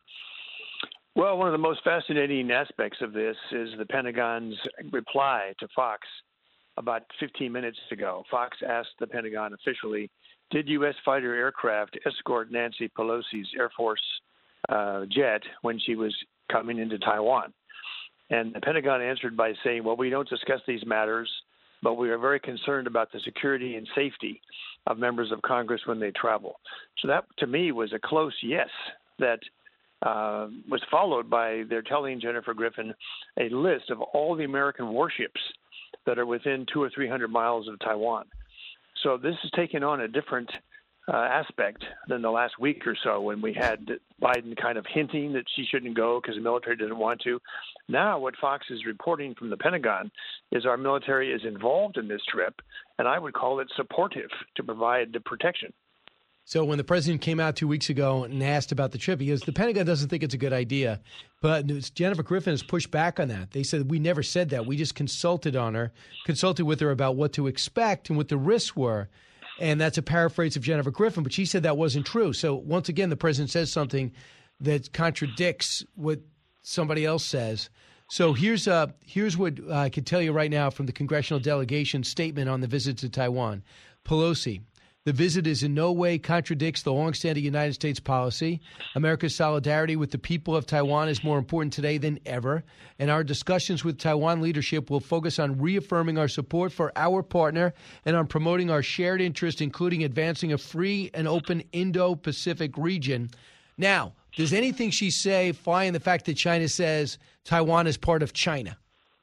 Well, one of the most fascinating aspects of this is the Pentagon's reply to Fox about fifteen minutes ago. Fox asked the Pentagon officially, did U S fighter aircraft escort Nancy Pelosi's Air Force uh, jet when she was coming into Taiwan? And the Pentagon answered by saying, well, we don't discuss these matters, but we are very concerned about the security and safety of members of Congress when they travel. So that, to me, was a close yes that uh, was followed by their telling Jennifer Griffin a list of all the American warships that are within two or three hundred miles of Taiwan. So this is taking on a different uh, aspect than the last week or so when we had Biden kind of hinting that she shouldn't go because the military didn't want to. Now what Fox is reporting from the Pentagon is our military is involved in this trip, and I would call it supportive to provide the protection. So when the president came out two weeks ago and asked about the trip, he goes, the Pentagon doesn't think it's a good idea. But Jennifer Griffin has pushed back on that. They said, we never said that. We just consulted on her, consulted with her about what to expect and what the risks were. And that's a paraphrase of Jennifer Griffin, but she said that wasn't true. So once again, the president says something that contradicts what somebody else says. So here's uh, here's what I can tell you right now from the congressional delegation statement on the visit to Taiwan. Pelosi. The visit is in no way contradicts the longstanding United States policy. America's solidarity with the people of Taiwan is more important today than ever, and our discussions with Taiwan leadership will focus on reaffirming our support for our partner and on promoting our shared interest, including advancing a free and open Indo-Pacific region. Now, does anything she say fly in the fact that China says Taiwan is part of China?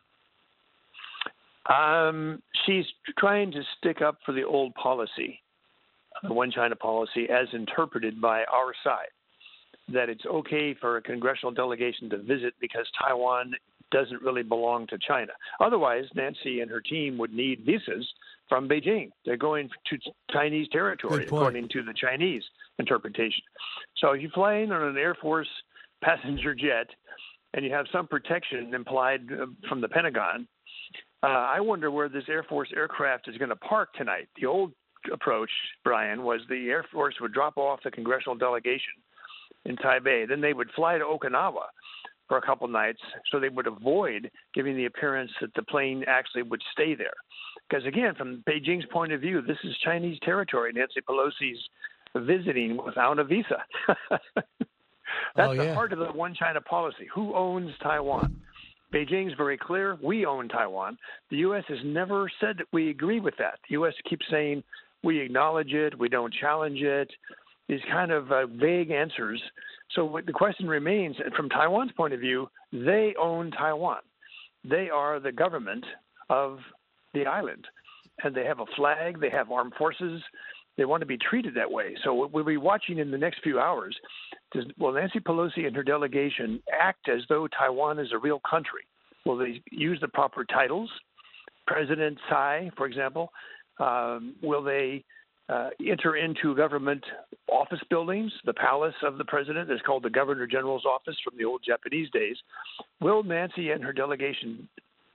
Um, she's trying to stick up for the old policy, the one China policy, as interpreted by our side, that it's okay for a congressional delegation to visit because Taiwan doesn't really belong to China. Otherwise, Nancy and her team would need visas from Beijing. They're going to Chinese territory, according to the Chinese interpretation. So if you fly in on an Air Force passenger jet and you have some protection implied from the Pentagon, uh, I wonder where this Air Force aircraft is going to park tonight. The old approach, Brian, was the Air Force would drop off the congressional delegation in Taipei. Then they would fly to Okinawa for a couple nights so they would avoid giving the appearance that the plane actually would stay there. Because, again, from Beijing's point of view, this is Chinese territory. Nancy Pelosi's visiting without a visa. That's oh, yeah. the heart of the one China policy. Who owns Taiwan? Beijing's very clear. We own Taiwan. The U S has never said that we agree with that. The U S keeps saying we acknowledge it, we don't challenge it, these kind of uh, vague answers. So the question remains, from Taiwan's point of view, they own Taiwan. They are the government of the island, and they have a flag, they have armed forces, they want to be treated that way. So we'll be watching in the next few hours. Does, will Nancy Pelosi and her delegation act as though Taiwan is a real country? Will they use the proper titles? President Tsai, for example, um, will they uh, enter into government office buildings? The palace of the president is called the Governor General's office from the old Japanese days. Will Nancy and her delegation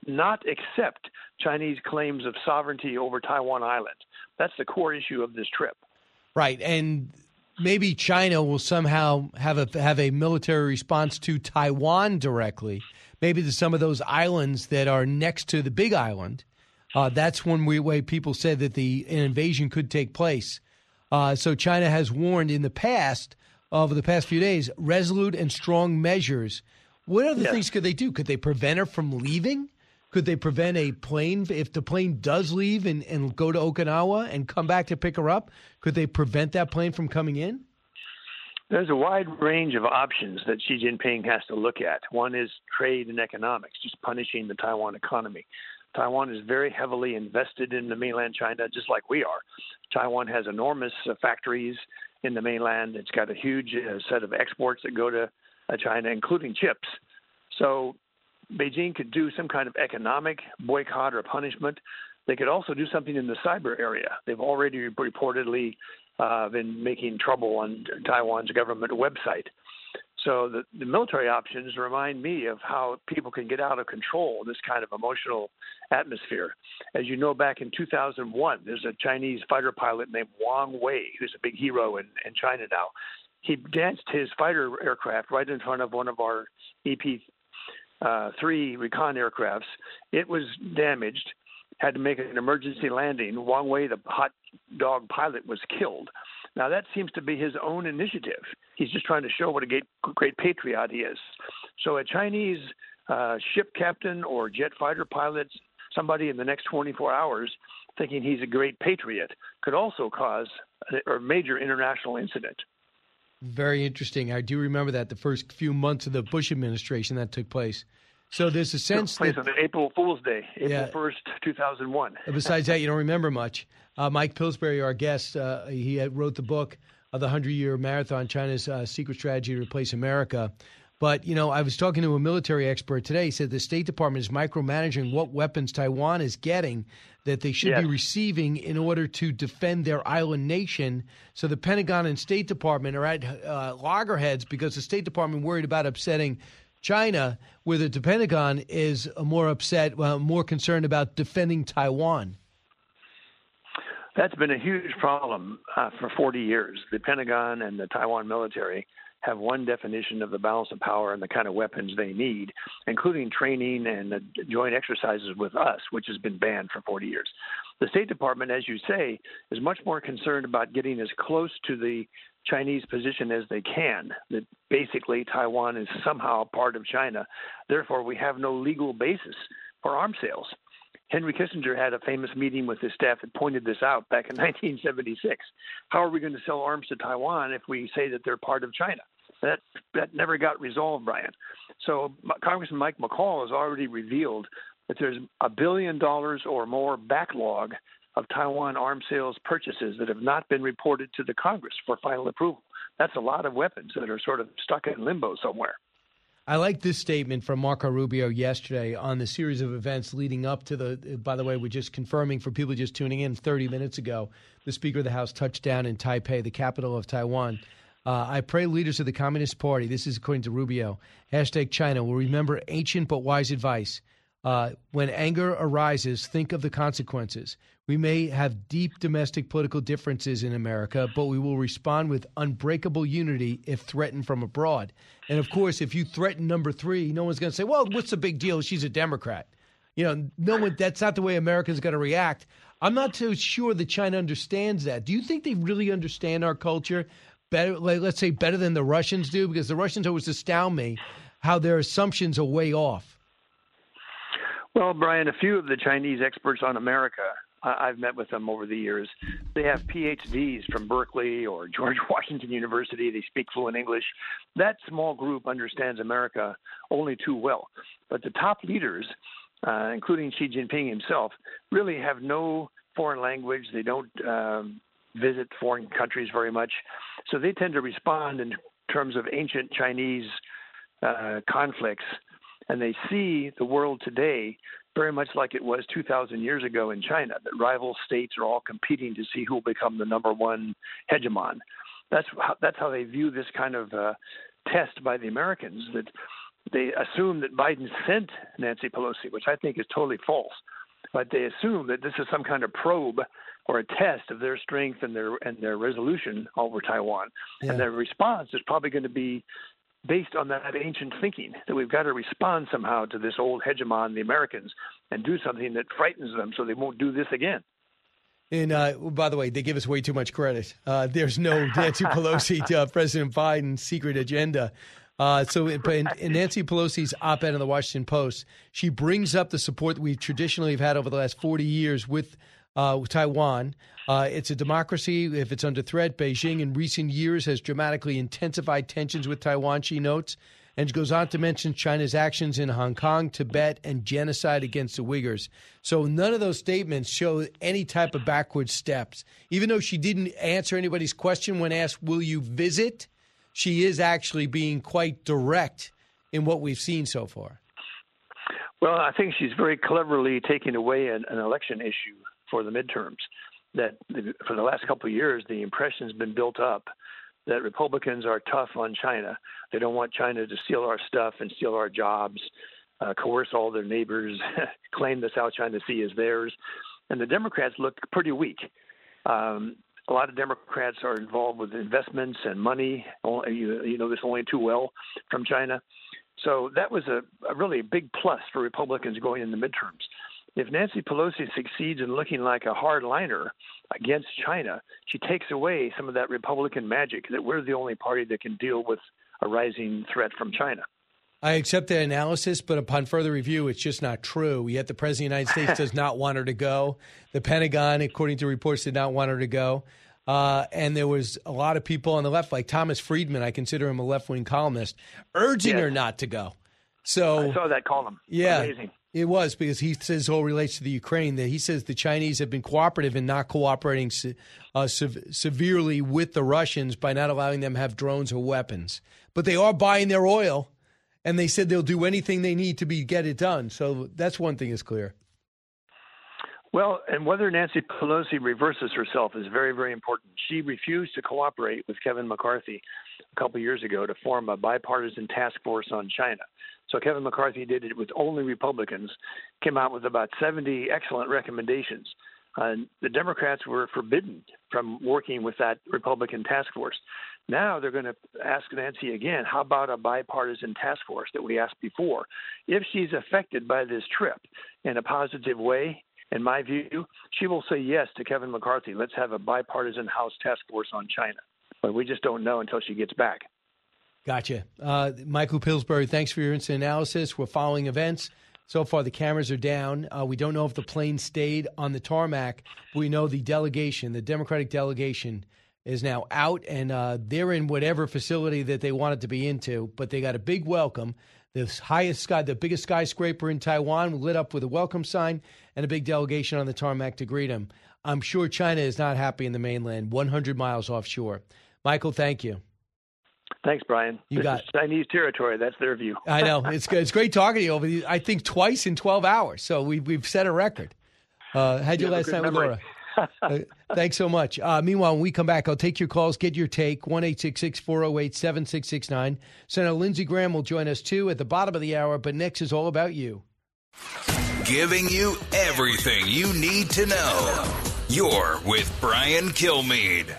not accept Chinese claims of sovereignty over Taiwan Island. That's the core issue of this trip. Right, and maybe China will somehow have a have a military response to Taiwan directly. Maybe to some of those islands that are next to the Big Island. Uh, that's one way people said that the an invasion could take place. Uh, so China has warned in the past, over the past few days, resolute and strong measures. What other yes. things could they do? Could they prevent her from leaving? Could they prevent a plane, if the plane does leave and, and go to Okinawa and come back to pick her up? Could they prevent that plane from coming in? There's a wide range of options that Xi Jinping has to look at. One is trade and economics, just punishing the Taiwan economy. Taiwan is very heavily invested in the mainland China, just like we are. Taiwan has enormous uh, factories in the mainland. It's got a huge uh, set of exports that go to uh, China, including chips. So Beijing could do some kind of economic boycott or punishment. They could also do something in the cyber area. They've already reportedly uh, been making trouble on Taiwan's government website. So the, the military options remind me of how people can get out of control this kind of emotional atmosphere. As you know, back in two thousand one, there's a Chinese fighter pilot named Wang Wei, who's a big hero in, in China now. He danced his fighter aircraft right in front of one of our E P three recon aircrafts. It was damaged, had to make an emergency landing. Wang Wei, the hot dog pilot, was killed. Now, that seems to be his own initiative. He's just trying to show what a great, great patriot he is. So a Chinese uh, ship captain or jet fighter pilot, somebody in the next twenty-four hours thinking he's a great patriot, could also cause a, a major international incident. Very interesting. I do remember that the first few months of the Bush administration that took place. So there's a sense took place that, on April Fool's Day, April yeah. first, two thousand one. Besides that, you don't remember much. Uh, Mike Pillsbury, our guest, uh, he had wrote the book of the hundred-year marathon, China's uh, secret strategy to replace America. But, you know, I was talking to a military expert today. He said the State Department is micromanaging what weapons Taiwan is getting that they should yes. be receiving in order to defend their island nation. So the Pentagon and State Department are at uh, loggerheads because the State Department worried about upsetting China, where the Pentagon is more upset, well, more concerned about defending Taiwan. That's been a huge problem uh, for forty years. The Pentagon and the Taiwan military have one definition of the balance of power and the kind of weapons they need, including training and uh, joint exercises with us, which has been banned for forty years. The State Department, as you say, is much more concerned about getting as close to the Chinese position as they can, that basically Taiwan is somehow part of China. Therefore, we have no legal basis for arms sales. Henry Kissinger had a famous meeting with his staff that pointed this out back in nineteen seventy-six. How are we going to sell arms to Taiwan if we say that they're part of China? That that never got resolved, Brian. So Congressman Mike McCall has already revealed that there's a billion dollars or more backlog of Taiwan arms sales purchases that have not been reported to the Congress for final approval. That's a lot of weapons that are sort of stuck in limbo somewhere. I like this statement from Marco Rubio yesterday on the series of events leading up to the, by the way, we're just confirming for people just tuning in thirty minutes ago, the Speaker of the House touched down in Taipei, the capital of Taiwan. Uh, I pray leaders of the Communist Party, this is according to Rubio, hashtag China, will remember ancient but wise advice. Uh, when anger arises, think of the consequences. We may have deep domestic political differences in America, but we will respond with unbreakable unity if threatened from abroad. And, of course, if you threaten number three, no one's going to say, well, what's the big deal? She's a Democrat. You know, no one. That's not the way America's going to react. I'm not so sure that China understands that. Do you think they really understand our culture better, like, let's say better than the Russians do? Because the Russians always astound me how their assumptions are way off. Well, Brian, a few of the Chinese experts on America, I've met with them over the years. They have P H Ds from Berkeley or George Washington University. They speak fluent English. That small group understands America only too well. But the top leaders, uh, including Xi Jinping himself, really have no foreign language. They don't um, visit foreign countries very much. So they tend to respond in terms of ancient Chinese uh, conflicts. And they see the world today very much like it was two thousand years ago in China, that rival states are all competing to see who will become the number one hegemon. That's how, that's how they view this kind of uh, test by the Americans, that they assume that Biden sent Nancy Pelosi, which I think is totally false. But they assume that this is some kind of probe or a test of their strength and their and their resolution over Taiwan. Yeah. And their response is probably going to be based on that ancient thinking that we've got to respond somehow to this old hegemon, the Americans, and do something that frightens them so they won't do this again. And uh, by the way, they give us way too much credit. Uh, there's no Nancy Pelosi to uh, President Biden's secret agenda. Uh, so in, in Nancy Pelosi's op-ed in the Washington Post, she brings up the support that we traditionally have had over the last forty years with uh, Taiwan. Uh, it's a democracy. If it's under threat, Beijing in recent years has dramatically intensified tensions with Taiwan, she notes. And she goes on to mention China's actions in Hong Kong, Tibet, and genocide against the Uyghurs. So none of those statements show any type of backward steps. Even though she didn't answer anybody's question when asked, will you visit? She is actually being quite direct in what we've seen so far. Well, I think she's very cleverly taking away an, an election issue for the midterms. That the, for the last couple of years, the impression has been built up that Republicans are tough on China. They don't want China to steal our stuff and steal our jobs, uh, coerce all their neighbors, claim the South China Sea is theirs. And the Democrats look pretty weak. Um, A lot of Democrats are involved with investments and money. You, you know this only too well from China. So that was a, a really big plus for Republicans going in the midterms. If Nancy Pelosi succeeds in looking like a hardliner against China, she takes away some of that Republican magic that we're the only party that can deal with a rising threat from China. I accept that analysis, but upon further review, it's just not true. Yet the President of the United States does not want her to go. The Pentagon, according to reports, did not want her to go. Uh, and there was a lot of people on the left, like Thomas Friedman, I consider him a left-wing columnist, urging yes. her not to go. So I saw that column. Yeah, amazing. It was, because he says it all relates to the Ukraine. That he says the Chinese have been cooperative in not cooperating uh, se- severely with the Russians by not allowing them to have drones or weapons. But they are buying their oil, and they said they'll do anything they need to be get it done. So that's one thing is clear. Well, and whether Nancy Pelosi reverses herself is very, very important. She refused to cooperate with Kevin McCarthy a couple of years ago to form a bipartisan task force on China. So Kevin McCarthy did it with only Republicans, came out with about seventy excellent recommendations. Uh, the Democrats were forbidden from working with that Republican task force. Now they're going to ask Nancy again, how about a bipartisan task force that we asked before? If she's affected by this trip in a positive way, in my view, she will say yes to Kevin McCarthy. Let's have a bipartisan House task force on China. But we just don't know until she gets back. Gotcha. Uh, Michael Pillsbury, thanks for your instant analysis. We're following events. So far, the cameras are down. Uh, we don't know if the plane stayed on the tarmac, but we know the delegation, the Democratic delegation, is now out, and uh, they're in whatever facility that they wanted to be into, but they got a big welcome. The highest sky, the biggest skyscraper in Taiwan, lit up with a welcome sign and a big delegation on the tarmac to greet him. I'm sure China is not happy in the mainland, one hundred miles offshore. Michael, thank you. Thanks, Brian. You this got is Chinese territory. That's their view. I know. It's it's great talking to you over the, I think twice in twelve hours. So we, we've set a record. Uh, had you, you last night with Laura. uh, thanks so much. Uh, meanwhile, when we come back, I'll take your calls, get your take, one eight six six, four oh eight, seven six six nine. Senator Lindsey Graham will join us, too, at the bottom of the hour. But next is all about you. Giving you everything you need to know. You're with Brian Kilmeade.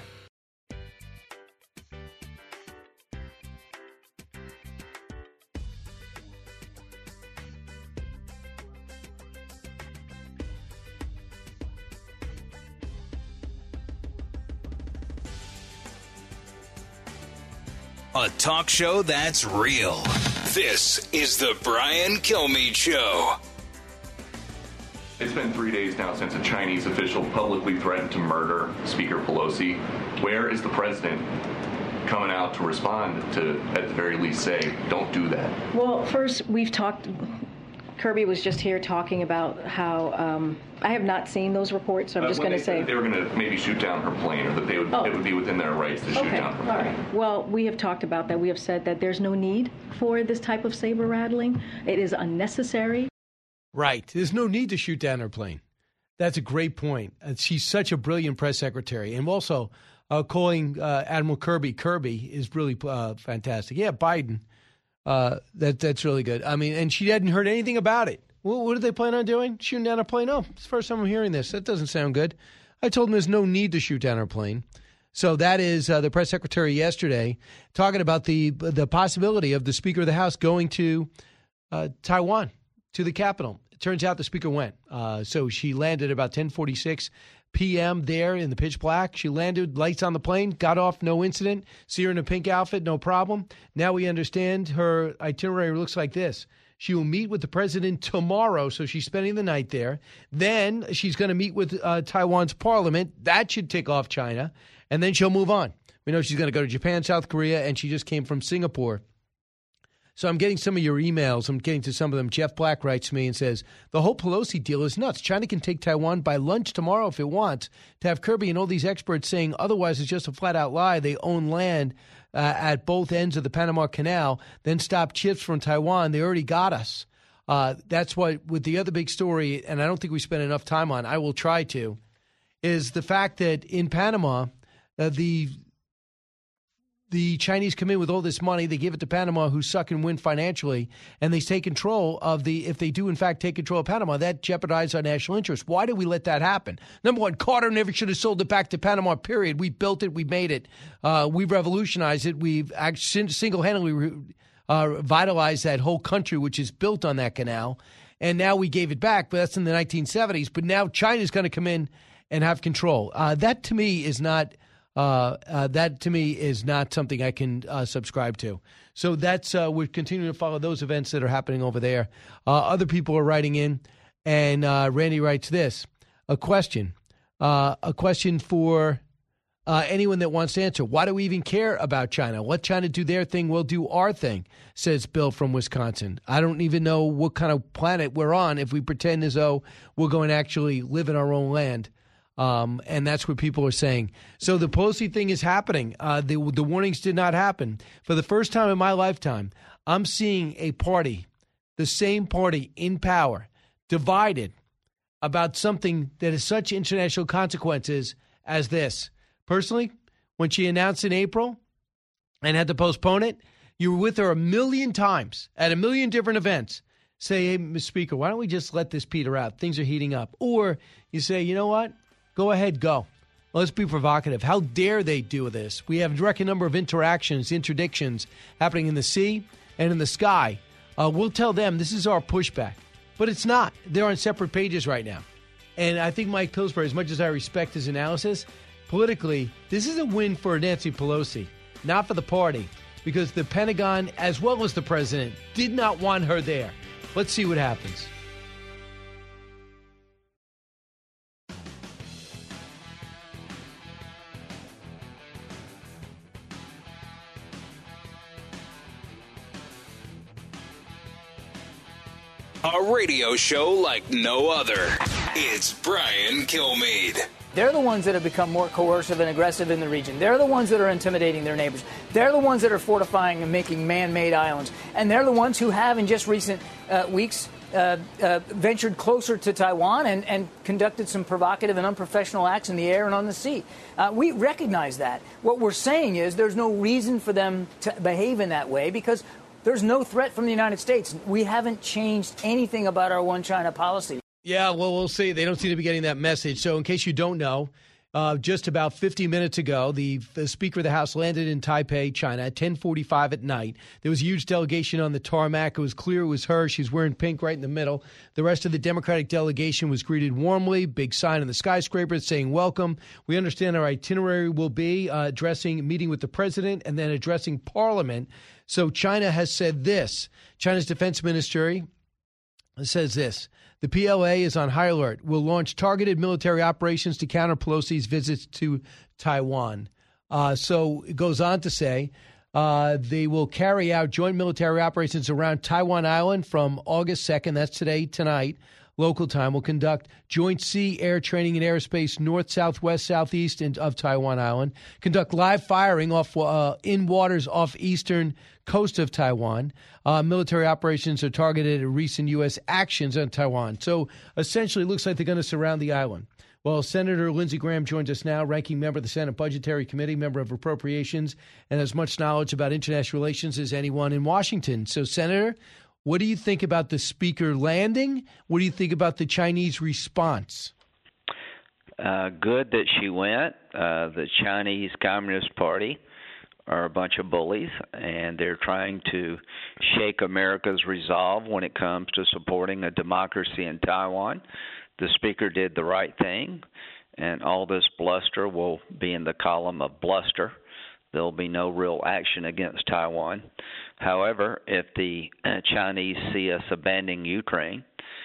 A talk show that's real. This is the Brian Kilmeade Show. It's been three days now since a Chinese official publicly threatened to murder Speaker Pelosi. Where is the president coming out to respond to, at the very least, say, don't do that? Well, first, we've talked... Kirby was just here talking about how um, I have not seen those reports, so I'm uh, just going to say they were going to maybe shoot down her plane, or that they would oh. it would be within their rights to shoot okay. down her plane. All right. Well, we have talked about that. We have said that there's no need for this type of saber rattling. It is unnecessary. Right. There's no need to shoot down her plane. That's a great point. Uh, she's such a brilliant press secretary, and also uh, calling uh, Admiral Kirby Kirby is really uh, fantastic. Yeah, Biden. Uh, that that's really good. I mean, and she hadn't heard anything about it. Well, what did they plan on doing? Shooting down a plane? Oh, it's the first time I'm hearing this. That doesn't sound good. I told them there's no need to shoot down our plane. So that is uh, the press secretary yesterday talking about the the possibility of the Speaker of the House going to uh, Taiwan, to the capital. It turns out the Speaker went. Uh, so she landed about ten forty-six p.m. there in the pitch black. She landed, lights on the plane, got off, no incident. See her in a pink outfit, no problem. Now we understand her itinerary looks like this. She will meet with the president tomorrow, so she's spending the night there. Then she's going to meet with uh, Taiwan's parliament. That should tick off China. And then she'll move on. We know she's going to go to Japan, South Korea, and she just came from Singapore. So I'm getting some of your emails. I'm getting to some of them. Jeff Black writes to me and says, the whole Pelosi deal is nuts. China can take Taiwan by lunch tomorrow if it wants. To have Kirby and all these experts saying otherwise is just a flat-out lie. They own land uh, at both ends of the Panama Canal, then stop chips from Taiwan. They already got us. Uh, that's what, with the other big story, and I don't think we spent enough time on, I will try to, is the fact that in Panama, uh, the The Chinese come in with all this money. They give it to Panama, who suck and win financially, and they take control of the, if they do, in fact, take control of Panama, that jeopardizes our national interest. Why did we let that happen? Number one, Carter never should have sold it back to Panama, period. We built it. We made it. Uh, we've revolutionized it. We've actually single-handedly uh, vitalized that whole country, which is built on that canal, and now we gave it back, but that's in the nineteen seventies. But now China's going to come in and have control. Uh, that, to me, is not... Uh, uh, that, to me, is not something I can uh, subscribe to. So that's uh, we're continuing to follow those events that are happening over there. Uh, other people are writing in, and uh, Randy writes this, a question, uh, a question for uh, anyone that wants to answer. Why do we even care about China? Let China do their thing, we'll do our thing, says Bill from Wisconsin. I don't even know what kind of planet we're on if we pretend as though we're going to actually live in our own land. Um, and that's what people are saying. So the Pelosi thing is happening. Uh, the, the warnings did not happen. For the first time in my lifetime, I'm seeing a party, the same party in power, divided about something that has such international consequences as this. Personally, when she announced in April and had to postpone it, you were with her a million times at a million different events. Say, hey, Miz Speaker, why don't we just let this peter out? Things are heating up. Or you say, you know what? Go ahead, go. Let's be provocative. How dare they do this? We have a record number of interactions, interdictions happening in the sea and in the sky. Uh, we'll tell them this is our pushback. But it's not. They're on separate pages right now. And I think Mike Pillsbury, as much as I respect his analysis, politically, this is a win for Nancy Pelosi, not for the party, because the Pentagon, as well as the president, did not want her there. Let's see what happens. A radio show like no other. It's Brian Kilmeade. They're the ones that have become more coercive and aggressive in the region. They're the ones that are intimidating their neighbors. They're the ones that are fortifying and making man-made islands. And they're the ones who have, in just recent uh, weeks, uh, uh, ventured closer to Taiwan and, and conducted some provocative and unprofessional acts in the air and on the sea. Uh, we recognize that. What we're saying is there's no reason for them to behave in that way because there's no threat from the United States. We haven't changed anything about our one China policy. Yeah, well, we'll see. They don't seem to be getting that message. So in case you don't know, uh, just about fifty minutes ago, the, the Speaker of the House landed in Taipei, China, at ten forty-five at night. There was a huge delegation on the tarmac. It was clear it was her. She's wearing pink right in the middle. The rest of the Democratic delegation was greeted warmly, big sign in the skyscraper saying welcome. We understand our itinerary will be uh, addressing, meeting with the president and then addressing Parliament. So China has said this. China's defense ministry says this. The P L A is on high alert. Will launch targeted military operations to counter Pelosi's visits to Taiwan. Uh, so it goes on to say uh, they will carry out joint military operations around Taiwan Island from August second. That's today, tonight. Local time will conduct joint sea, air training, and airspace north, southwest, southeast of Taiwan Island. Conduct live firing off uh, in waters off eastern coast of Taiwan. Uh, military operations are targeted at recent U S actions on Taiwan. So essentially, it looks like they're going to surround the island. Well, Senator Lindsey Graham joins us now, ranking member of the Senate Budgetary Committee, member of Appropriations, and has much knowledge about international relations as anyone in Washington. So, Senator, what do you think about the speaker landing? What do you think about the Chinese response? Uh, good that she went. Uh, the Chinese Communist Party are a bunch of bullies, and they're trying to shake America's resolve when it comes to supporting a democracy in Taiwan. The speaker did the right thing, and all this bluster will be in the column of bluster. There'll be no real action against Taiwan. However, if the uh, Chinese see us abandoning Ukraine,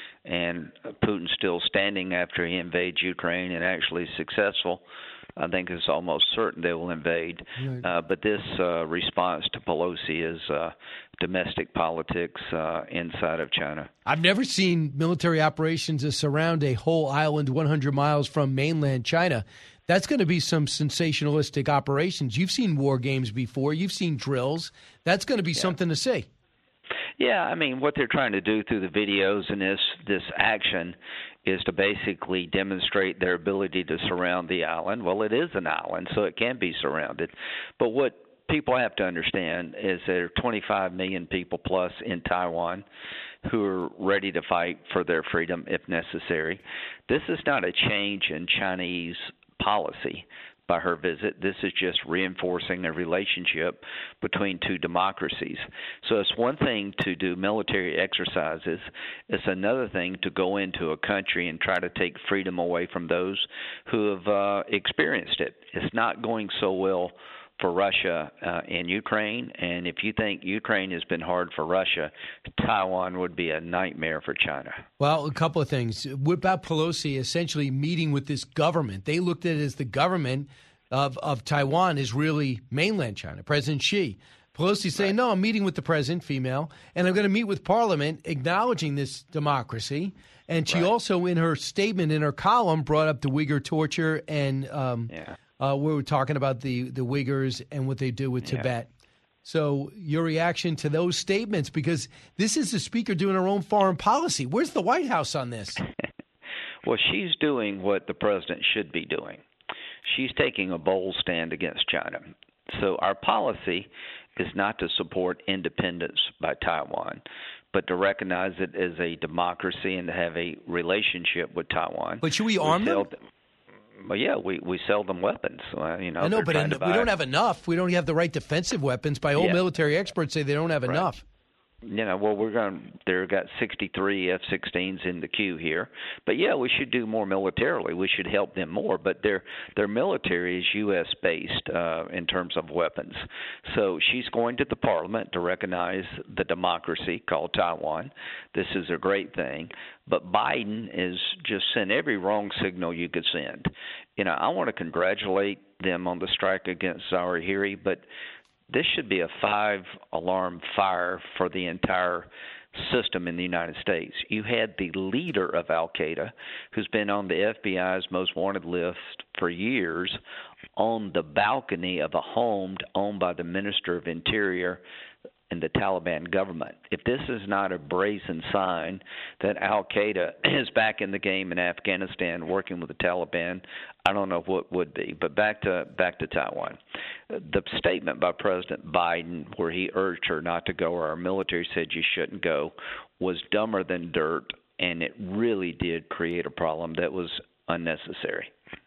and Putin's still standing after he invades Ukraine and actually successful, I think it's almost certain they will invade. Right. Uh, but this uh, response to Pelosi is uh, domestic politics uh, inside of China. I've never seen military operations that surround a whole island one hundred miles from mainland China. That's going to be some sensationalistic operations. You've seen war games before. You've seen drills. That's going to be yeah. something to see. Yeah, I mean, what they're trying to do through the videos and this this action is to basically demonstrate their ability to surround the island. Well, it is an island, so it can be surrounded. But what people have to understand is there are twenty-five million people plus in Taiwan who are ready to fight for their freedom if necessary. This is not a change in Chinese policy by her visit. This is just reinforcing a relationship between two democracies. So it's one thing to do military exercises. It's another thing to go into a country and try to take freedom away from those who have uh, experienced it. It's not going so well for Russia uh, in Ukraine, and if you think Ukraine has been hard for Russia, Taiwan would be a nightmare for China. Well, a couple of things. What about Pelosi essentially meeting with this government? They looked at it as the government of, of Taiwan is really mainland China, President Xi. Pelosi saying, no, I'm meeting with the president, female, and I'm going to meet with Parliament acknowledging this democracy. And she right. also, in her statement, in her column, brought up the Uyghur torture and um, yeah. Uh, we were talking about the, the Uyghurs and what they do with yeah. Tibet. So your reaction to those statements, because this is the speaker doing her own foreign policy. Where's the White House on this? Well, she's doing what the president should be doing. She's taking a bold stand against China. So our policy is not to support independence by Taiwan, but to recognize it as a democracy and to have a relationship with Taiwan. But should we arm them? them? Well, yeah, we, we sell them weapons. Uh, you know, I know, but in, we don't have enough. We don't have the right defensive weapons. By all yeah. military experts say they don't have right. enough. You know, well, we're going. They've got sixty-three F sixteens in the queue here, but yeah, we should do more militarily. We should help them more. But their their military is U S based uh, in terms of weapons. So she's going to the Parliament to recognize the democracy called Taiwan. This is a great thing. But Biden is just sent every wrong signal you could send. You know, I want to congratulate them on the strike against Zawahiri, but this should be a five-alarm fire for the entire system in the United States. You had the leader of al-Qaeda, who's been on the F B I's most wanted list for years, on the balcony of a home owned by the Minister of Interior and the Taliban government. If this is not a brazen sign that al-Qaeda is back in the game in Afghanistan working with the Taliban, I don't know what would be. But back to back to Taiwan. The statement by President Biden where he urged her not to go, or our military said you shouldn't go, was dumber than dirt, and it really did create a problem that was unnecessary.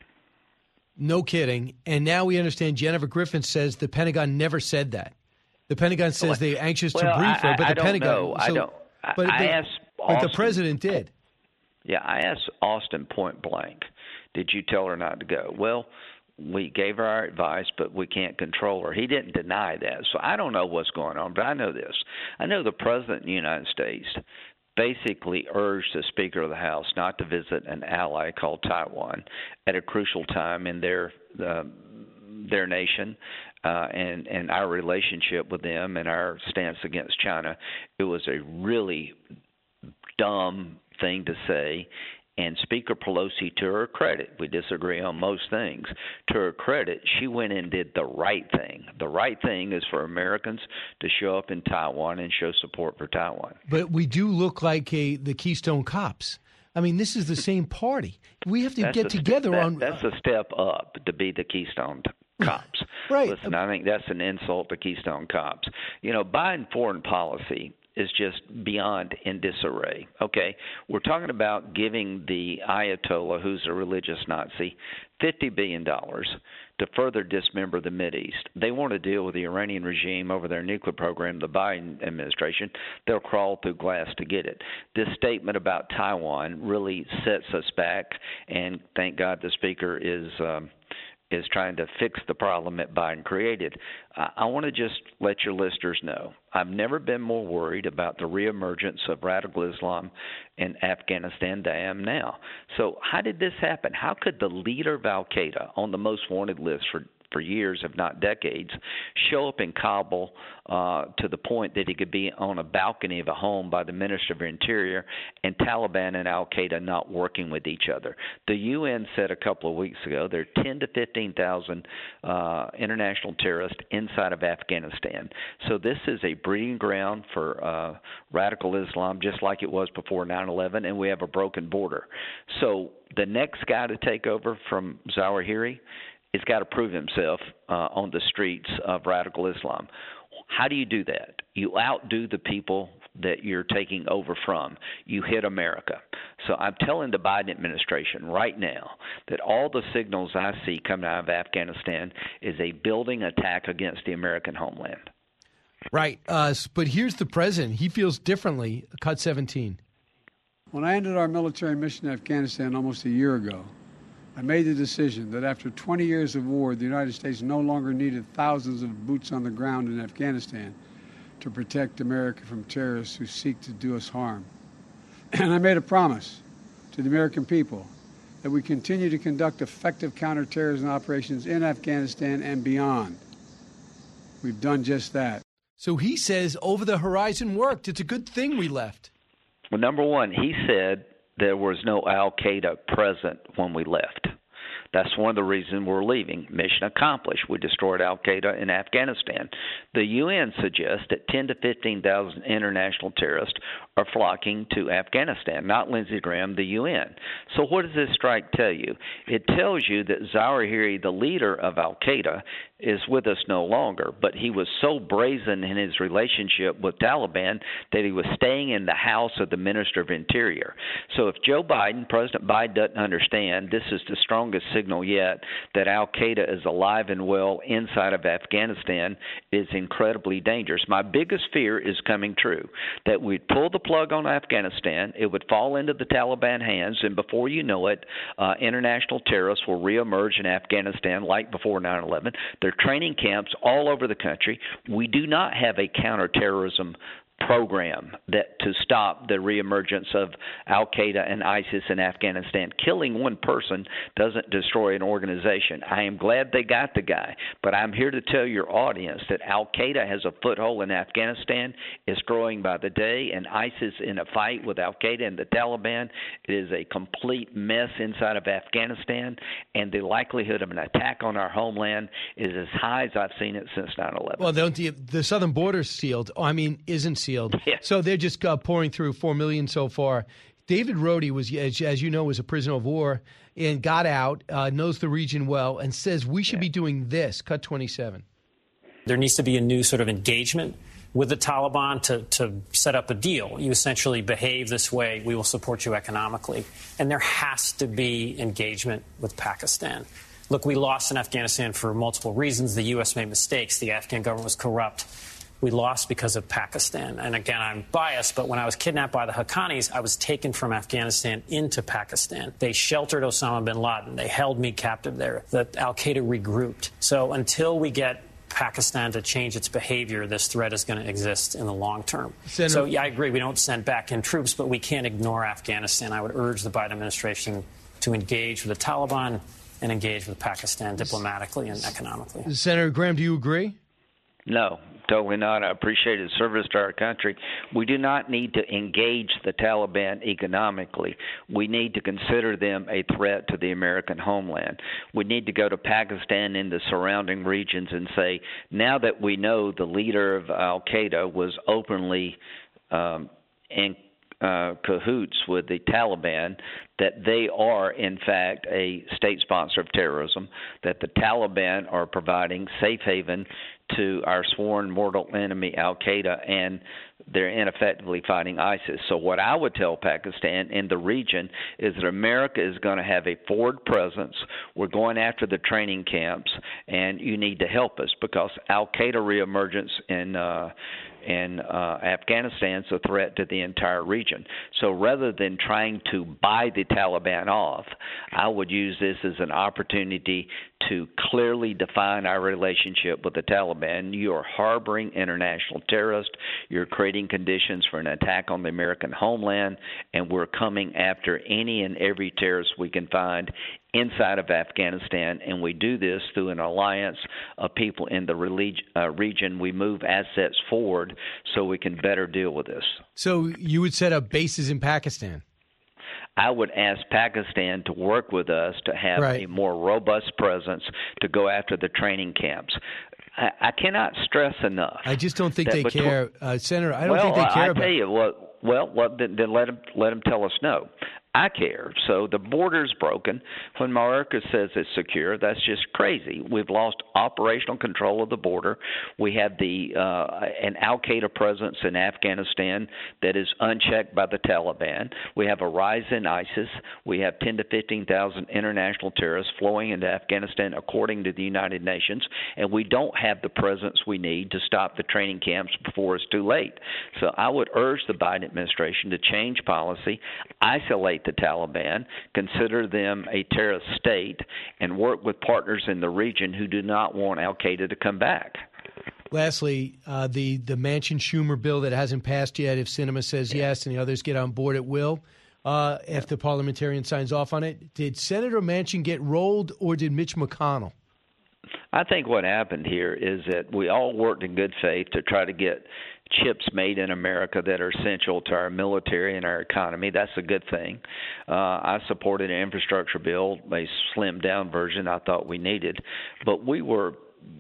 No kidding. And now we understand Jennifer Griffin says the Pentagon never said that. The Pentagon says they're anxious well, to brief her, I, but I the don't Pentagon. Know. So, I don't. But, I but, asked but Austin, the president did. Yeah, I asked Austin point blank, did you tell her not to go? Well, we gave her our advice, but we can't control her. He didn't deny that. So I don't know what's going on, but I know this. I know the president of the United States basically urged the Speaker of the House not to visit an ally called Taiwan at a crucial time in their uh, their nation. Uh, and, and our relationship with them and our stance against China. It was a really dumb thing to say. And Speaker Pelosi, to her credit, we disagree on most things, to her credit, she went and did the right thing. The right thing is for Americans to show up in Taiwan and show support for Taiwan. But we do look like a, the Keystone Cops. I mean, this is the same party. We have to that's get a, together that, on. That's a step up to be the Keystone Cops. Right. Listen, I think that's an insult to Keystone Cops. You know, Biden foreign policy is just beyond in disarray. Okay, we're talking about giving the Ayatollah, who's a religious Nazi, fifty billion dollars to further dismember the Mideast. They want to deal with the Iranian regime over their nuclear program, the Biden administration. They'll crawl through glass to get it. This statement about Taiwan really sets us back, and thank God the speaker is um, is trying to fix the problem that Biden created. I, I want to just let your listeners know, I've never been more worried about the reemergence of radical Islam in Afghanistan than I am now. So how did this happen? How could the leader of al-Qaeda on the most wanted list for for years, if not decades, show up in Kabul uh, to the point that he could be on a balcony of a home by the Minister of Interior, and Taliban and al-Qaeda not working with each other? The U N said a couple of weeks ago there are ten to fifteen thousand uh, international terrorists inside of Afghanistan. So this is a breeding ground for uh, radical Islam, just like it was before nine eleven, and we have a broken border. So the next guy to take over from Zawahiri has got to prove himself uh, on the streets of radical Islam. How do you do that? You outdo the people that you're taking over from. You hit America. So I'm telling the Biden administration right now that all the signals I see coming out of Afghanistan is a building attack against the American homeland. Right. Uh, but here's the president. He feels differently. Cut seventeen. When I ended our military mission in Afghanistan almost a year ago, I made the decision that after twenty years of war, the United States no longer needed thousands of boots on the ground in Afghanistan to protect America from terrorists who seek to do us harm. And I made a promise to the American people that we continue to conduct effective counterterrorism operations in Afghanistan and beyond. We've done just that. So he says over the horizon worked. It's a good thing we left. Well, number one, he said there was no al-Qaeda present when we left. That's one of the reasons we're leaving. Mission accomplished. We destroyed al-Qaeda in Afghanistan. The U N suggests that ten to fifteen thousand international terrorists are flocking to Afghanistan, not Lindsey Graham, the U N. So what does this strike tell you? It tells you that Zawahiri, the leader of al-Qaeda, is with us no longer, but he was so brazen in his relationship with Taliban that he was staying in the house of the Minister of Interior. So if Joe Biden, President Biden, doesn't understand, this is the strongest signal yet that al-Qaeda is alive and well inside of Afghanistan, is incredibly dangerous. My biggest fear is coming true, that we'd pull the plug on Afghanistan, it would fall into the Taliban hands, and before you know it, uh, international terrorists will reemerge in Afghanistan like before nine eleven. They're training camps all over the country. We do not have a counterterrorism program that to stop the reemergence of al-Qaeda and ISIS in Afghanistan. Killing one person doesn't destroy an organization. I am glad they got the guy, but I'm here to tell your audience that al-Qaeda has a foothold in Afghanistan. It's growing by the day, and ISIS in a fight with al-Qaeda and the Taliban. It is a complete mess inside of Afghanistan, and the likelihood of an attack on our homeland is as high as I've seen it since nine eleven. Well, don't the, the southern border's sealed. Oh, I mean, isn't sealed. Yeah. So they're just uh, pouring through four million so far. David Rhodey was, as, as you know, was a prisoner of war and got out, uh, knows the region well, and says we should yeah. be doing this. Cut twenty-seven. There needs to be a new sort of engagement with the Taliban to, to set up a deal. You essentially behave this way, we will support you economically. And there has to be engagement with Pakistan. Look, we lost in Afghanistan for multiple reasons. The U S made mistakes. The Afghan government was corrupt. We lost because of Pakistan. And again, I'm biased, but when I was kidnapped by the Haqqanis, I was taken from Afghanistan into Pakistan. They sheltered Osama bin Laden. They held me captive there. The al-Qaeda regrouped. So until we get Pakistan to change its behavior, this threat is going to exist in the long term. Senator, so, yeah, I agree. We don't send back in troops, but we can't ignore Afghanistan. I would urge the Biden administration to engage with the Taliban and engage with Pakistan diplomatically and economically. Senator Graham, do you agree? No, totally not. I appreciate his service to our country. We do not need to engage the Taliban economically. We need to consider them a threat to the American homeland. We need to go to Pakistan and the surrounding regions and say, now that we know the leader of al-Qaeda was openly um, in uh, cahoots with the Taliban, that they are, in fact, a state sponsor of terrorism, that the Taliban are providing safe haven to our sworn mortal enemy, al-Qaeda, and they're ineffectively fighting ISIS. So what I would tell Pakistan in the region is that America is going to have a forward presence. We're going after the training camps, and you need to help us because al-Qaeda reemergence in uh, in uh, Afghanistan is a threat to the entire region. So rather than trying to buy the Taliban off, I would use this as an opportunity to clearly define our relationship with the Taliban. You are harboring international terrorists. You're creating conditions for an attack on the American homeland, and we're coming after any and every terrorist we can find inside of Afghanistan, and we do this through an alliance of people in the relig- uh, region. We move assets forward so we can better deal with this. So you would set up bases in Pakistan? I would ask Pakistan to work with us to have right. a more robust presence to go after the training camps. I, I cannot stress enough. I just don't think they between, care, uh, Senator. I don't well, think they care I, about. I tell you what. Well, well then, then let them let them tell us no. I care. So the border's broken. When America says it's secure, that's just crazy. We've lost operational control of the border. We have the uh, an al-Qaeda presence in Afghanistan that is unchecked by the Taliban. We have a rise in ISIS. We have ten to fifteen thousand international terrorists flowing into Afghanistan, according to the United Nations, and we don't have the presence we need to stop the training camps before it's too late. So I would urge the Biden administration to change policy, isolate the Taliban, consider them a terrorist state, and work with partners in the region who do not want al-Qaeda to come back. Lastly, uh, the, the Manchin-Schumer bill that hasn't passed yet, if Sinema says yes and the others get on board, it will, uh, if the parliamentarian signs off on it. Did Senator Manchin get rolled, or did Mitch McConnell? I think what happened here is that we all worked in good faith to try to get chips made in America that are essential to our military and our economy. That's a good thing. Uh, I supported an infrastructure bill, a slimmed-down version I thought we needed, but we were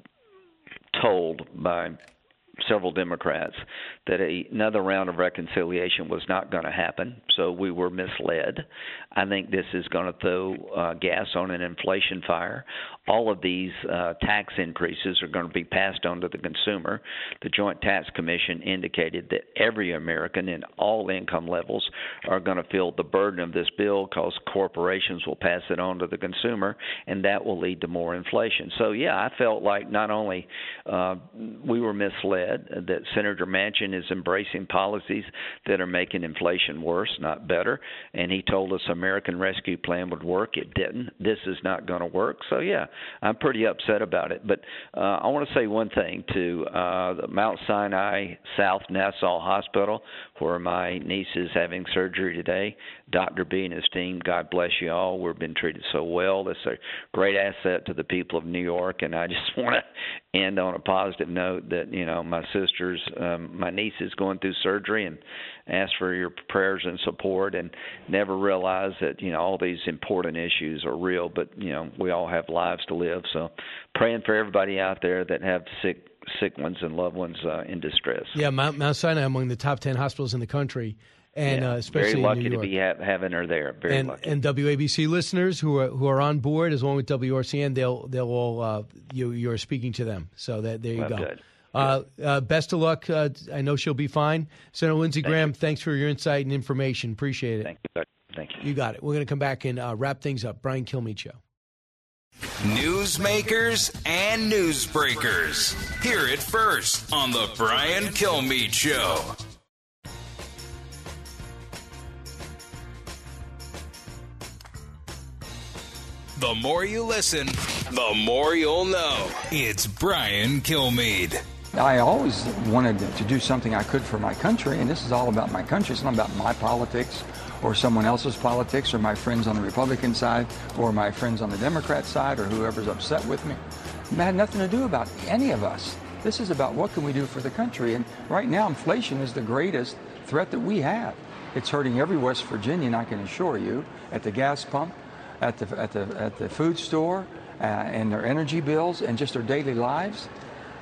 told by several Democrats that a, another round of reconciliation was not going to happen, so we were misled. I think this is going to throw uh, gas on an inflation fire. All of these uh, tax increases are going to be passed on to the consumer. The Joint Tax Commission indicated that every American in all income levels are going to feel the burden of this bill because corporations will pass it on to the consumer, and that will lead to more inflation. So, yeah, I felt like not only uh, we were misled, that Senator Manchin is embracing policies that are making inflation worse, not better, and he told us American Rescue Plan would work. It didn't. This is not going to work. So, yeah, I'm pretty upset about it. But uh, I want to say one thing to uh, the Mount Sinai South Nassau Hospital, where my niece is having surgery today. Doctor B and his team, God bless you all. We've been treated so well. It's a great asset to the people of New York, and I just want to end on a positive note that, you know, my sisters, um, my niece is going through surgery, and ask for your prayers and support, and never realize that, you know, all these important issues are real, but, you know, we all have lives to live. So praying for everybody out there that have sick sick ones and loved ones uh, in distress. Yeah, Mount, Mount Sinai among the top ten hospitals in the country. And yeah, uh, especially very lucky in New to York. be ha- having her there. Very and, lucky. And W A B C listeners who are who are on board, as long with W R C N, they'll they'll all uh, you you're speaking to them. So that there you well, go. Good. Uh, uh, best of luck. Uh, I know she'll be fine. Senator Lindsey Thank Graham, you. thanks for your insight and information. Appreciate it. Thank you. Thank you. You got it. We're going to come back and uh, wrap things up. Brian Kilmeade Show. Newsmakers and newsbreakers. Hear it first on the Brian Kilmeade Show. The more you listen, the more you'll know. It's Brian Kilmeade. I always wanted to do something I could for my country, and this is all about my country. It's not about my politics or someone else's politics or my friends on the Republican side or my friends on the Democrat side or whoever's upset with me. It had nothing to do about any of us. This is about what can we do for the country. And right now, inflation is the greatest threat that we have. It's hurting every West Virginian, I can assure you, at the gas pump, at the, at the, at the food store, uh, and their energy bills and just their daily lives.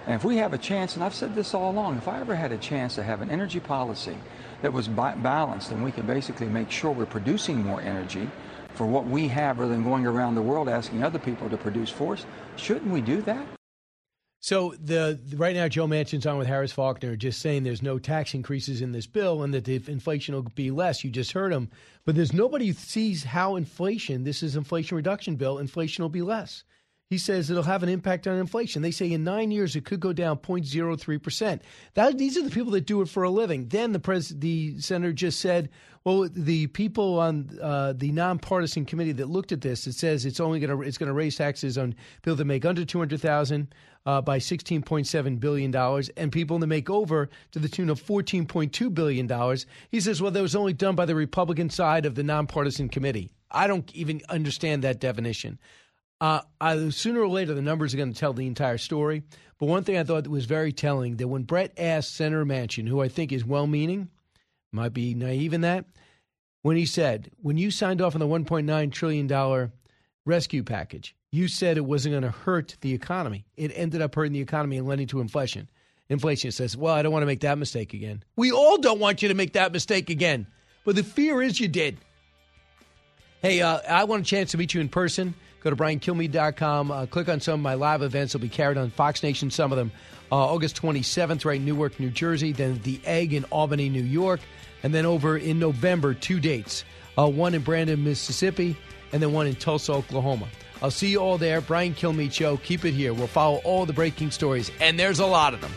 And if we have a chance, and I've said this all along, if I ever had a chance to have an energy policy that was bi- balanced and we could basically make sure we're producing more energy for what we have rather than going around the world asking other people to produce for us, shouldn't we do that? So the right now, Joe Manchin's on with Harris Faulkner, just saying there's no tax increases in this bill and that the inflation will be less. You just heard him. But there's nobody who sees how inflation, this is Inflation Reduction Bill, inflation will be less. He says it'll have an impact on inflation. They say in nine years it could go down zero point zero three percent. That, these are the people that do it for a living. Then the pres, the senator just said, well, the people on uh, the nonpartisan committee that looked at this, it says it's only going to it's going to raise taxes on people that make under two hundred thousand dollars uh, by sixteen point seven billion dollars and people that make over to the tune of fourteen point two billion dollars. He says, well, that was only done by the Republican side of the nonpartisan committee. I don't even understand that definition. Uh, I, sooner or later, the numbers are going to tell the entire story. But one thing I thought was very telling, that when Brett asked Senator Manchin, who I think is well-meaning, might be naive in that, when he said, when you signed off on the one point nine trillion dollars rescue package, you said it wasn't going to hurt the economy. It ended up hurting the economy and leading to inflation. Inflation says, well, I don't want to make that mistake again. We all don't want you to make that mistake again. But the fear is you did. Hey, uh, I want a chance to meet you in person. Go to brian kilmeade dot com. Uh, click on some of my live events. They'll be carried on Fox Nation, some of them. Uh, August twenty-seventh, right in Newark, New Jersey. Then The Egg in Albany, New York. And then over in November, two dates. Uh, one in Brandon, Mississippi, and then one in Tulsa, Oklahoma. I'll see you all there. Brian Kilmeade Show. Keep it here. We'll follow all the breaking stories, and there's a lot of them.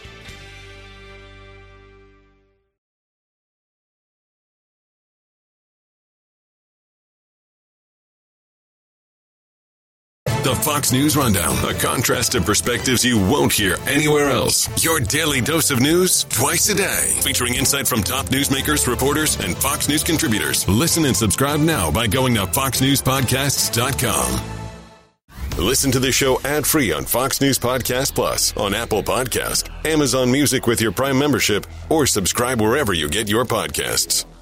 The Fox News Rundown, a contrast of perspectives you won't hear anywhere else. Your daily dose of news twice a day, featuring insight from top newsmakers, reporters, and Fox News contributors. Listen and subscribe now by going to fox news podcasts dot com. Listen to the show ad-free on Fox News Podcast Plus, on Apple Podcast, Amazon Music with your Prime membership, or subscribe wherever you get your podcasts.